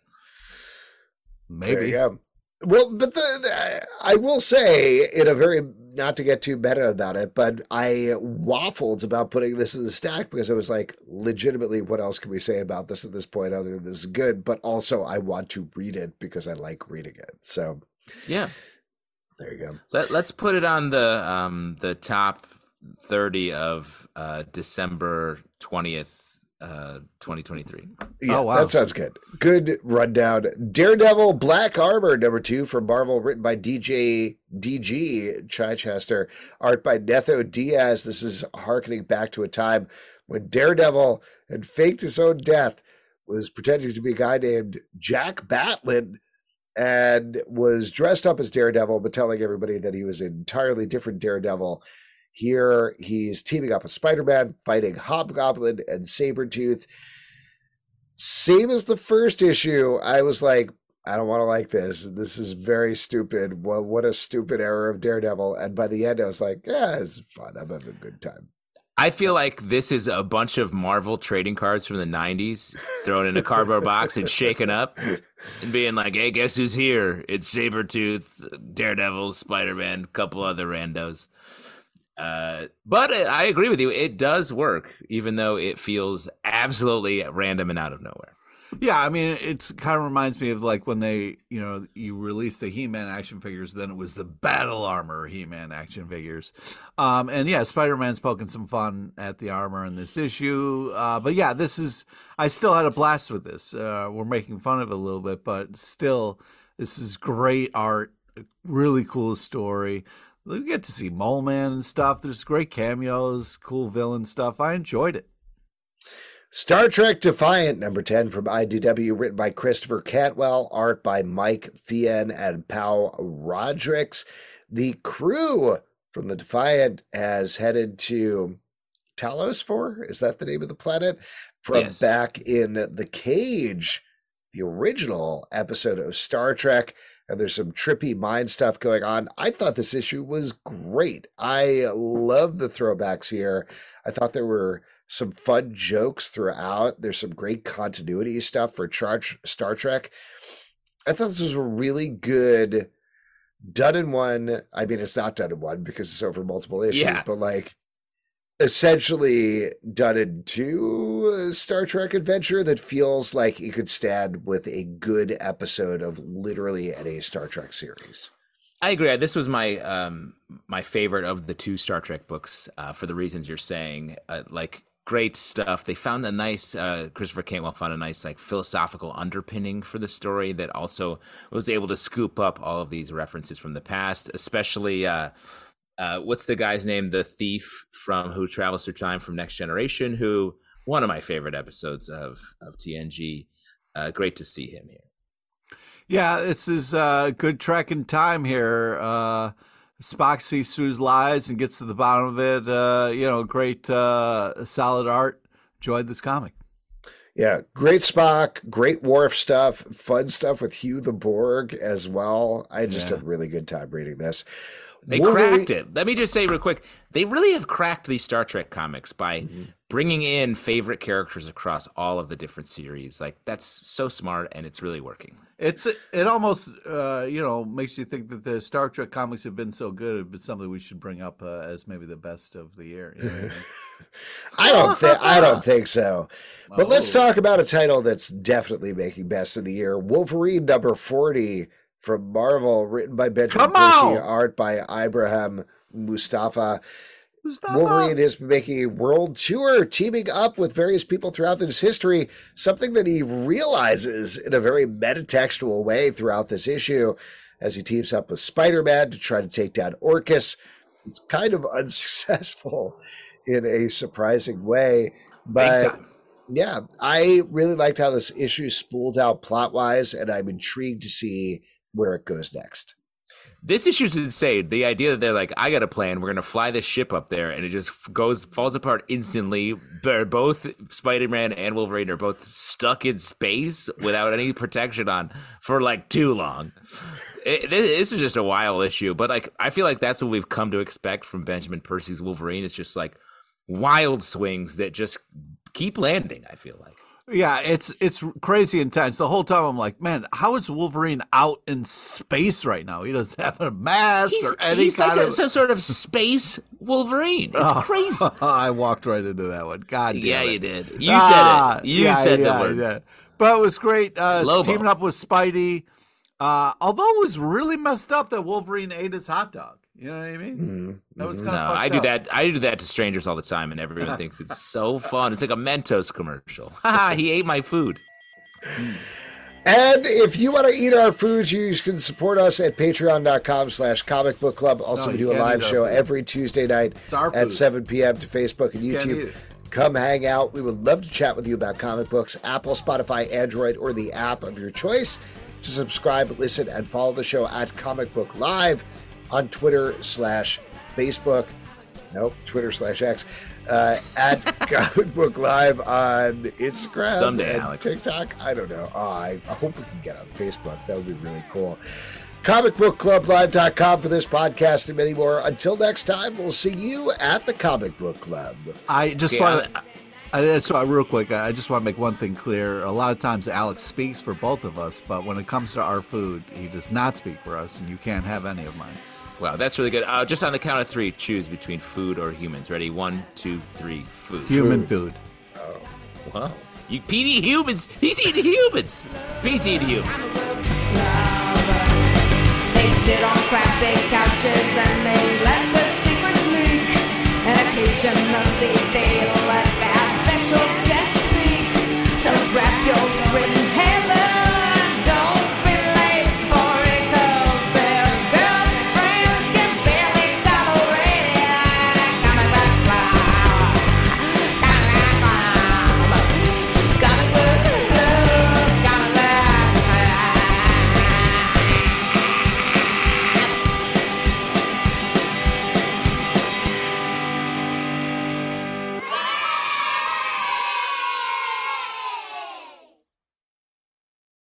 Maybe. There you go. Well, but the, the, I will say, in a very, not to get too meta about it, but I waffled about putting this in the stack because I was like, legitimately, what else can we say about this at this point other than this is good? But also, I want to read it because I like reading it. So, yeah, there you go. Let, let's put it on the um, the top thirty of uh, December twentieth. Uh, twenty twenty-three. Yeah, oh, wow. That sounds good. Good rundown. Daredevil Black Armor, number two from Marvel, written by D J D G Chichester, art by Netho Diaz. This is harkening back to a time when Daredevil had faked his own death, was pretending to be a guy named Jack Batlin, and was dressed up as Daredevil, but telling everybody that he was an entirely different Daredevil. Here, he's teaming up with Spider-Man, fighting Hobgoblin and Sabretooth. Same as the first issue, I was like, I don't want to like this. This is very stupid. What, what a stupid error of Daredevil. And by the end, I was like, yeah, it's fun. I'm having a good time. I feel like this is a bunch of Marvel trading cards from the nineties thrown in a cardboard box and shaken up and being like, hey, guess who's here? It's Sabretooth, Daredevil, Spider-Man, a couple other randos. Uh, but I agree with you. It does work, even though it feels absolutely random and out of nowhere. Yeah, I mean, it kind of reminds me of like when they, you know, you released the He-Man action figures, then it was the Battle Armor He-Man action figures. Um, and yeah, Spider-Man's poking some fun at the armor in this issue. Uh, but yeah, this is, I still had a blast with this. Uh, we're making fun of it a little bit, but still, this is great art, really cool story. We get to see Mole Man and stuff. There's great cameos, cool villain stuff. I enjoyed it. Star Trek Defiant, number ten from I D W, written by Christopher Cantwell, art by Mike Fien and Pau Rodrigues. The crew from the Defiant has headed to Talos four. Is that the name of the planet? From yes. back in The Cage, the original episode of Star Trek. And there's some trippy mind stuff going on. I thought this issue was great. I love the throwbacks here. I thought there were some fun jokes throughout. There's some great continuity stuff for Char- Star Trek. I thought this was a really good done in one. I mean, it's not done in one because it's over multiple issues, yeah. but like essentially done in two Star Trek adventure that feels like it could stand with a good episode of literally any Star Trek series. I agree. This was my um, my favorite of the two Star Trek books uh, for the reasons you're saying. Uh, like great stuff. They found a nice uh, Christopher Cantwell found a nice like philosophical underpinning for the story that also was able to scoop up all of these references from the past, especially. Uh, Uh, what's the guy's name? The thief from Who Travels Through Time from Next Generation, who one of my favorite episodes of, of T N G. Uh, great to see him here. Yeah, this is uh, good track in time here. Uh, Spock sees through his lies and gets to the bottom of it. Uh, you know, great, uh, solid art. Enjoyed this comic. Yeah, great Spock, great Worf stuff, fun stuff with Hugh the Borg as well. I just Yeah. had a really good time reading this. They Wolverine- cracked it. Let me just say real quick, they really have cracked these Star Trek comics by mm-hmm. bringing in favorite characters across all of the different series. Like, that's so smart, and it's really working. It's it almost uh, you know makes you think that the Star Trek comics have been so good. It's something we should bring up uh, as maybe the best of the year. You know what I mean? I don't think I don't think so. But Oh. let's talk about a title that's definitely making best of the year. Wolverine number forty from Marvel, written by Benjamin Come on! Percy, art by Ibrahim Mustafa. Mustafa! Wolverine has been making a world tour, teaming up with various people throughout his history, something that he realizes in a very metatextual way throughout this issue as he teams up with Spider-Man to try to take down Orcus. It's kind of unsuccessful in a surprising way. But Big time. yeah, I really liked how this issue spooled out plot-wise, and I'm intrigued to see where it goes next. This issue's insane. The idea that they're like, I got a plan. We're going to fly this ship up there, and it just goes, falls apart instantly. They're both, Spider-Man and Wolverine are both stuck in space without any protection on for like too long. It, this is just a wild issue, but like, I feel like that's what we've come to expect from Benjamin Percy's Wolverine. It's just like wild swings that just keep landing, I feel like. Yeah, it's it's crazy intense. The whole time I'm like, man, how is Wolverine out in space right now? He doesn't have a mask He's, or any he's kind like a, of. some sort of space Wolverine. It's Oh, crazy. I walked right into that one. God damn Yeah, it. you did. You Ah, said it. You yeah, said yeah, the words. yeah. But it was great uh, Lobo. teaming up with Spidey. Uh, although it was really messed up that Wolverine ate his hot dog. You know what I mean? Mm-hmm. That was No, kind of fucked I do up. that. I do that to strangers all the time, and everyone thinks it's so fun. It's like a Mentos commercial. Haha, he ate my food. And if you want to eat our food, you can support us at patreon.com slash comic book club. Also, No, we you do a can't live eat our show food. every Tuesday night It's our at food. seven p.m. to Facebook and Can't eat YouTube. it. Come hang out. We would love to chat with you about comic books, Apple, Spotify, Android, or the app of your choice. To subscribe, listen, and follow the show at Comic Book Live on Twitter slash Facebook. Nope, Twitter slash X. Uh, at Comic Book Live on Instagram Someday, and Alex. TikTok. I don't know. Oh, I, I hope we can get on Facebook. That would be really cool. comic book club live dot com for this podcast and many more. Until next time, we'll see you at the Comic Book Club. I just Okay, want I- to. I, that's why, real quick, I just want to make one thing clear. A lot of times Alex speaks for both of us, but when it comes to our food, he does not speak for us, and you can't have any of mine. Wow, that's really good. Uh, just on the count of three, choose between food or humans. Ready? One, two, three. Food. Human food. Well, you Pete eat humans. He's eating humans. Pete's eating humans. They sit on cramping couches and they let the secrets leak. And occasionally they'll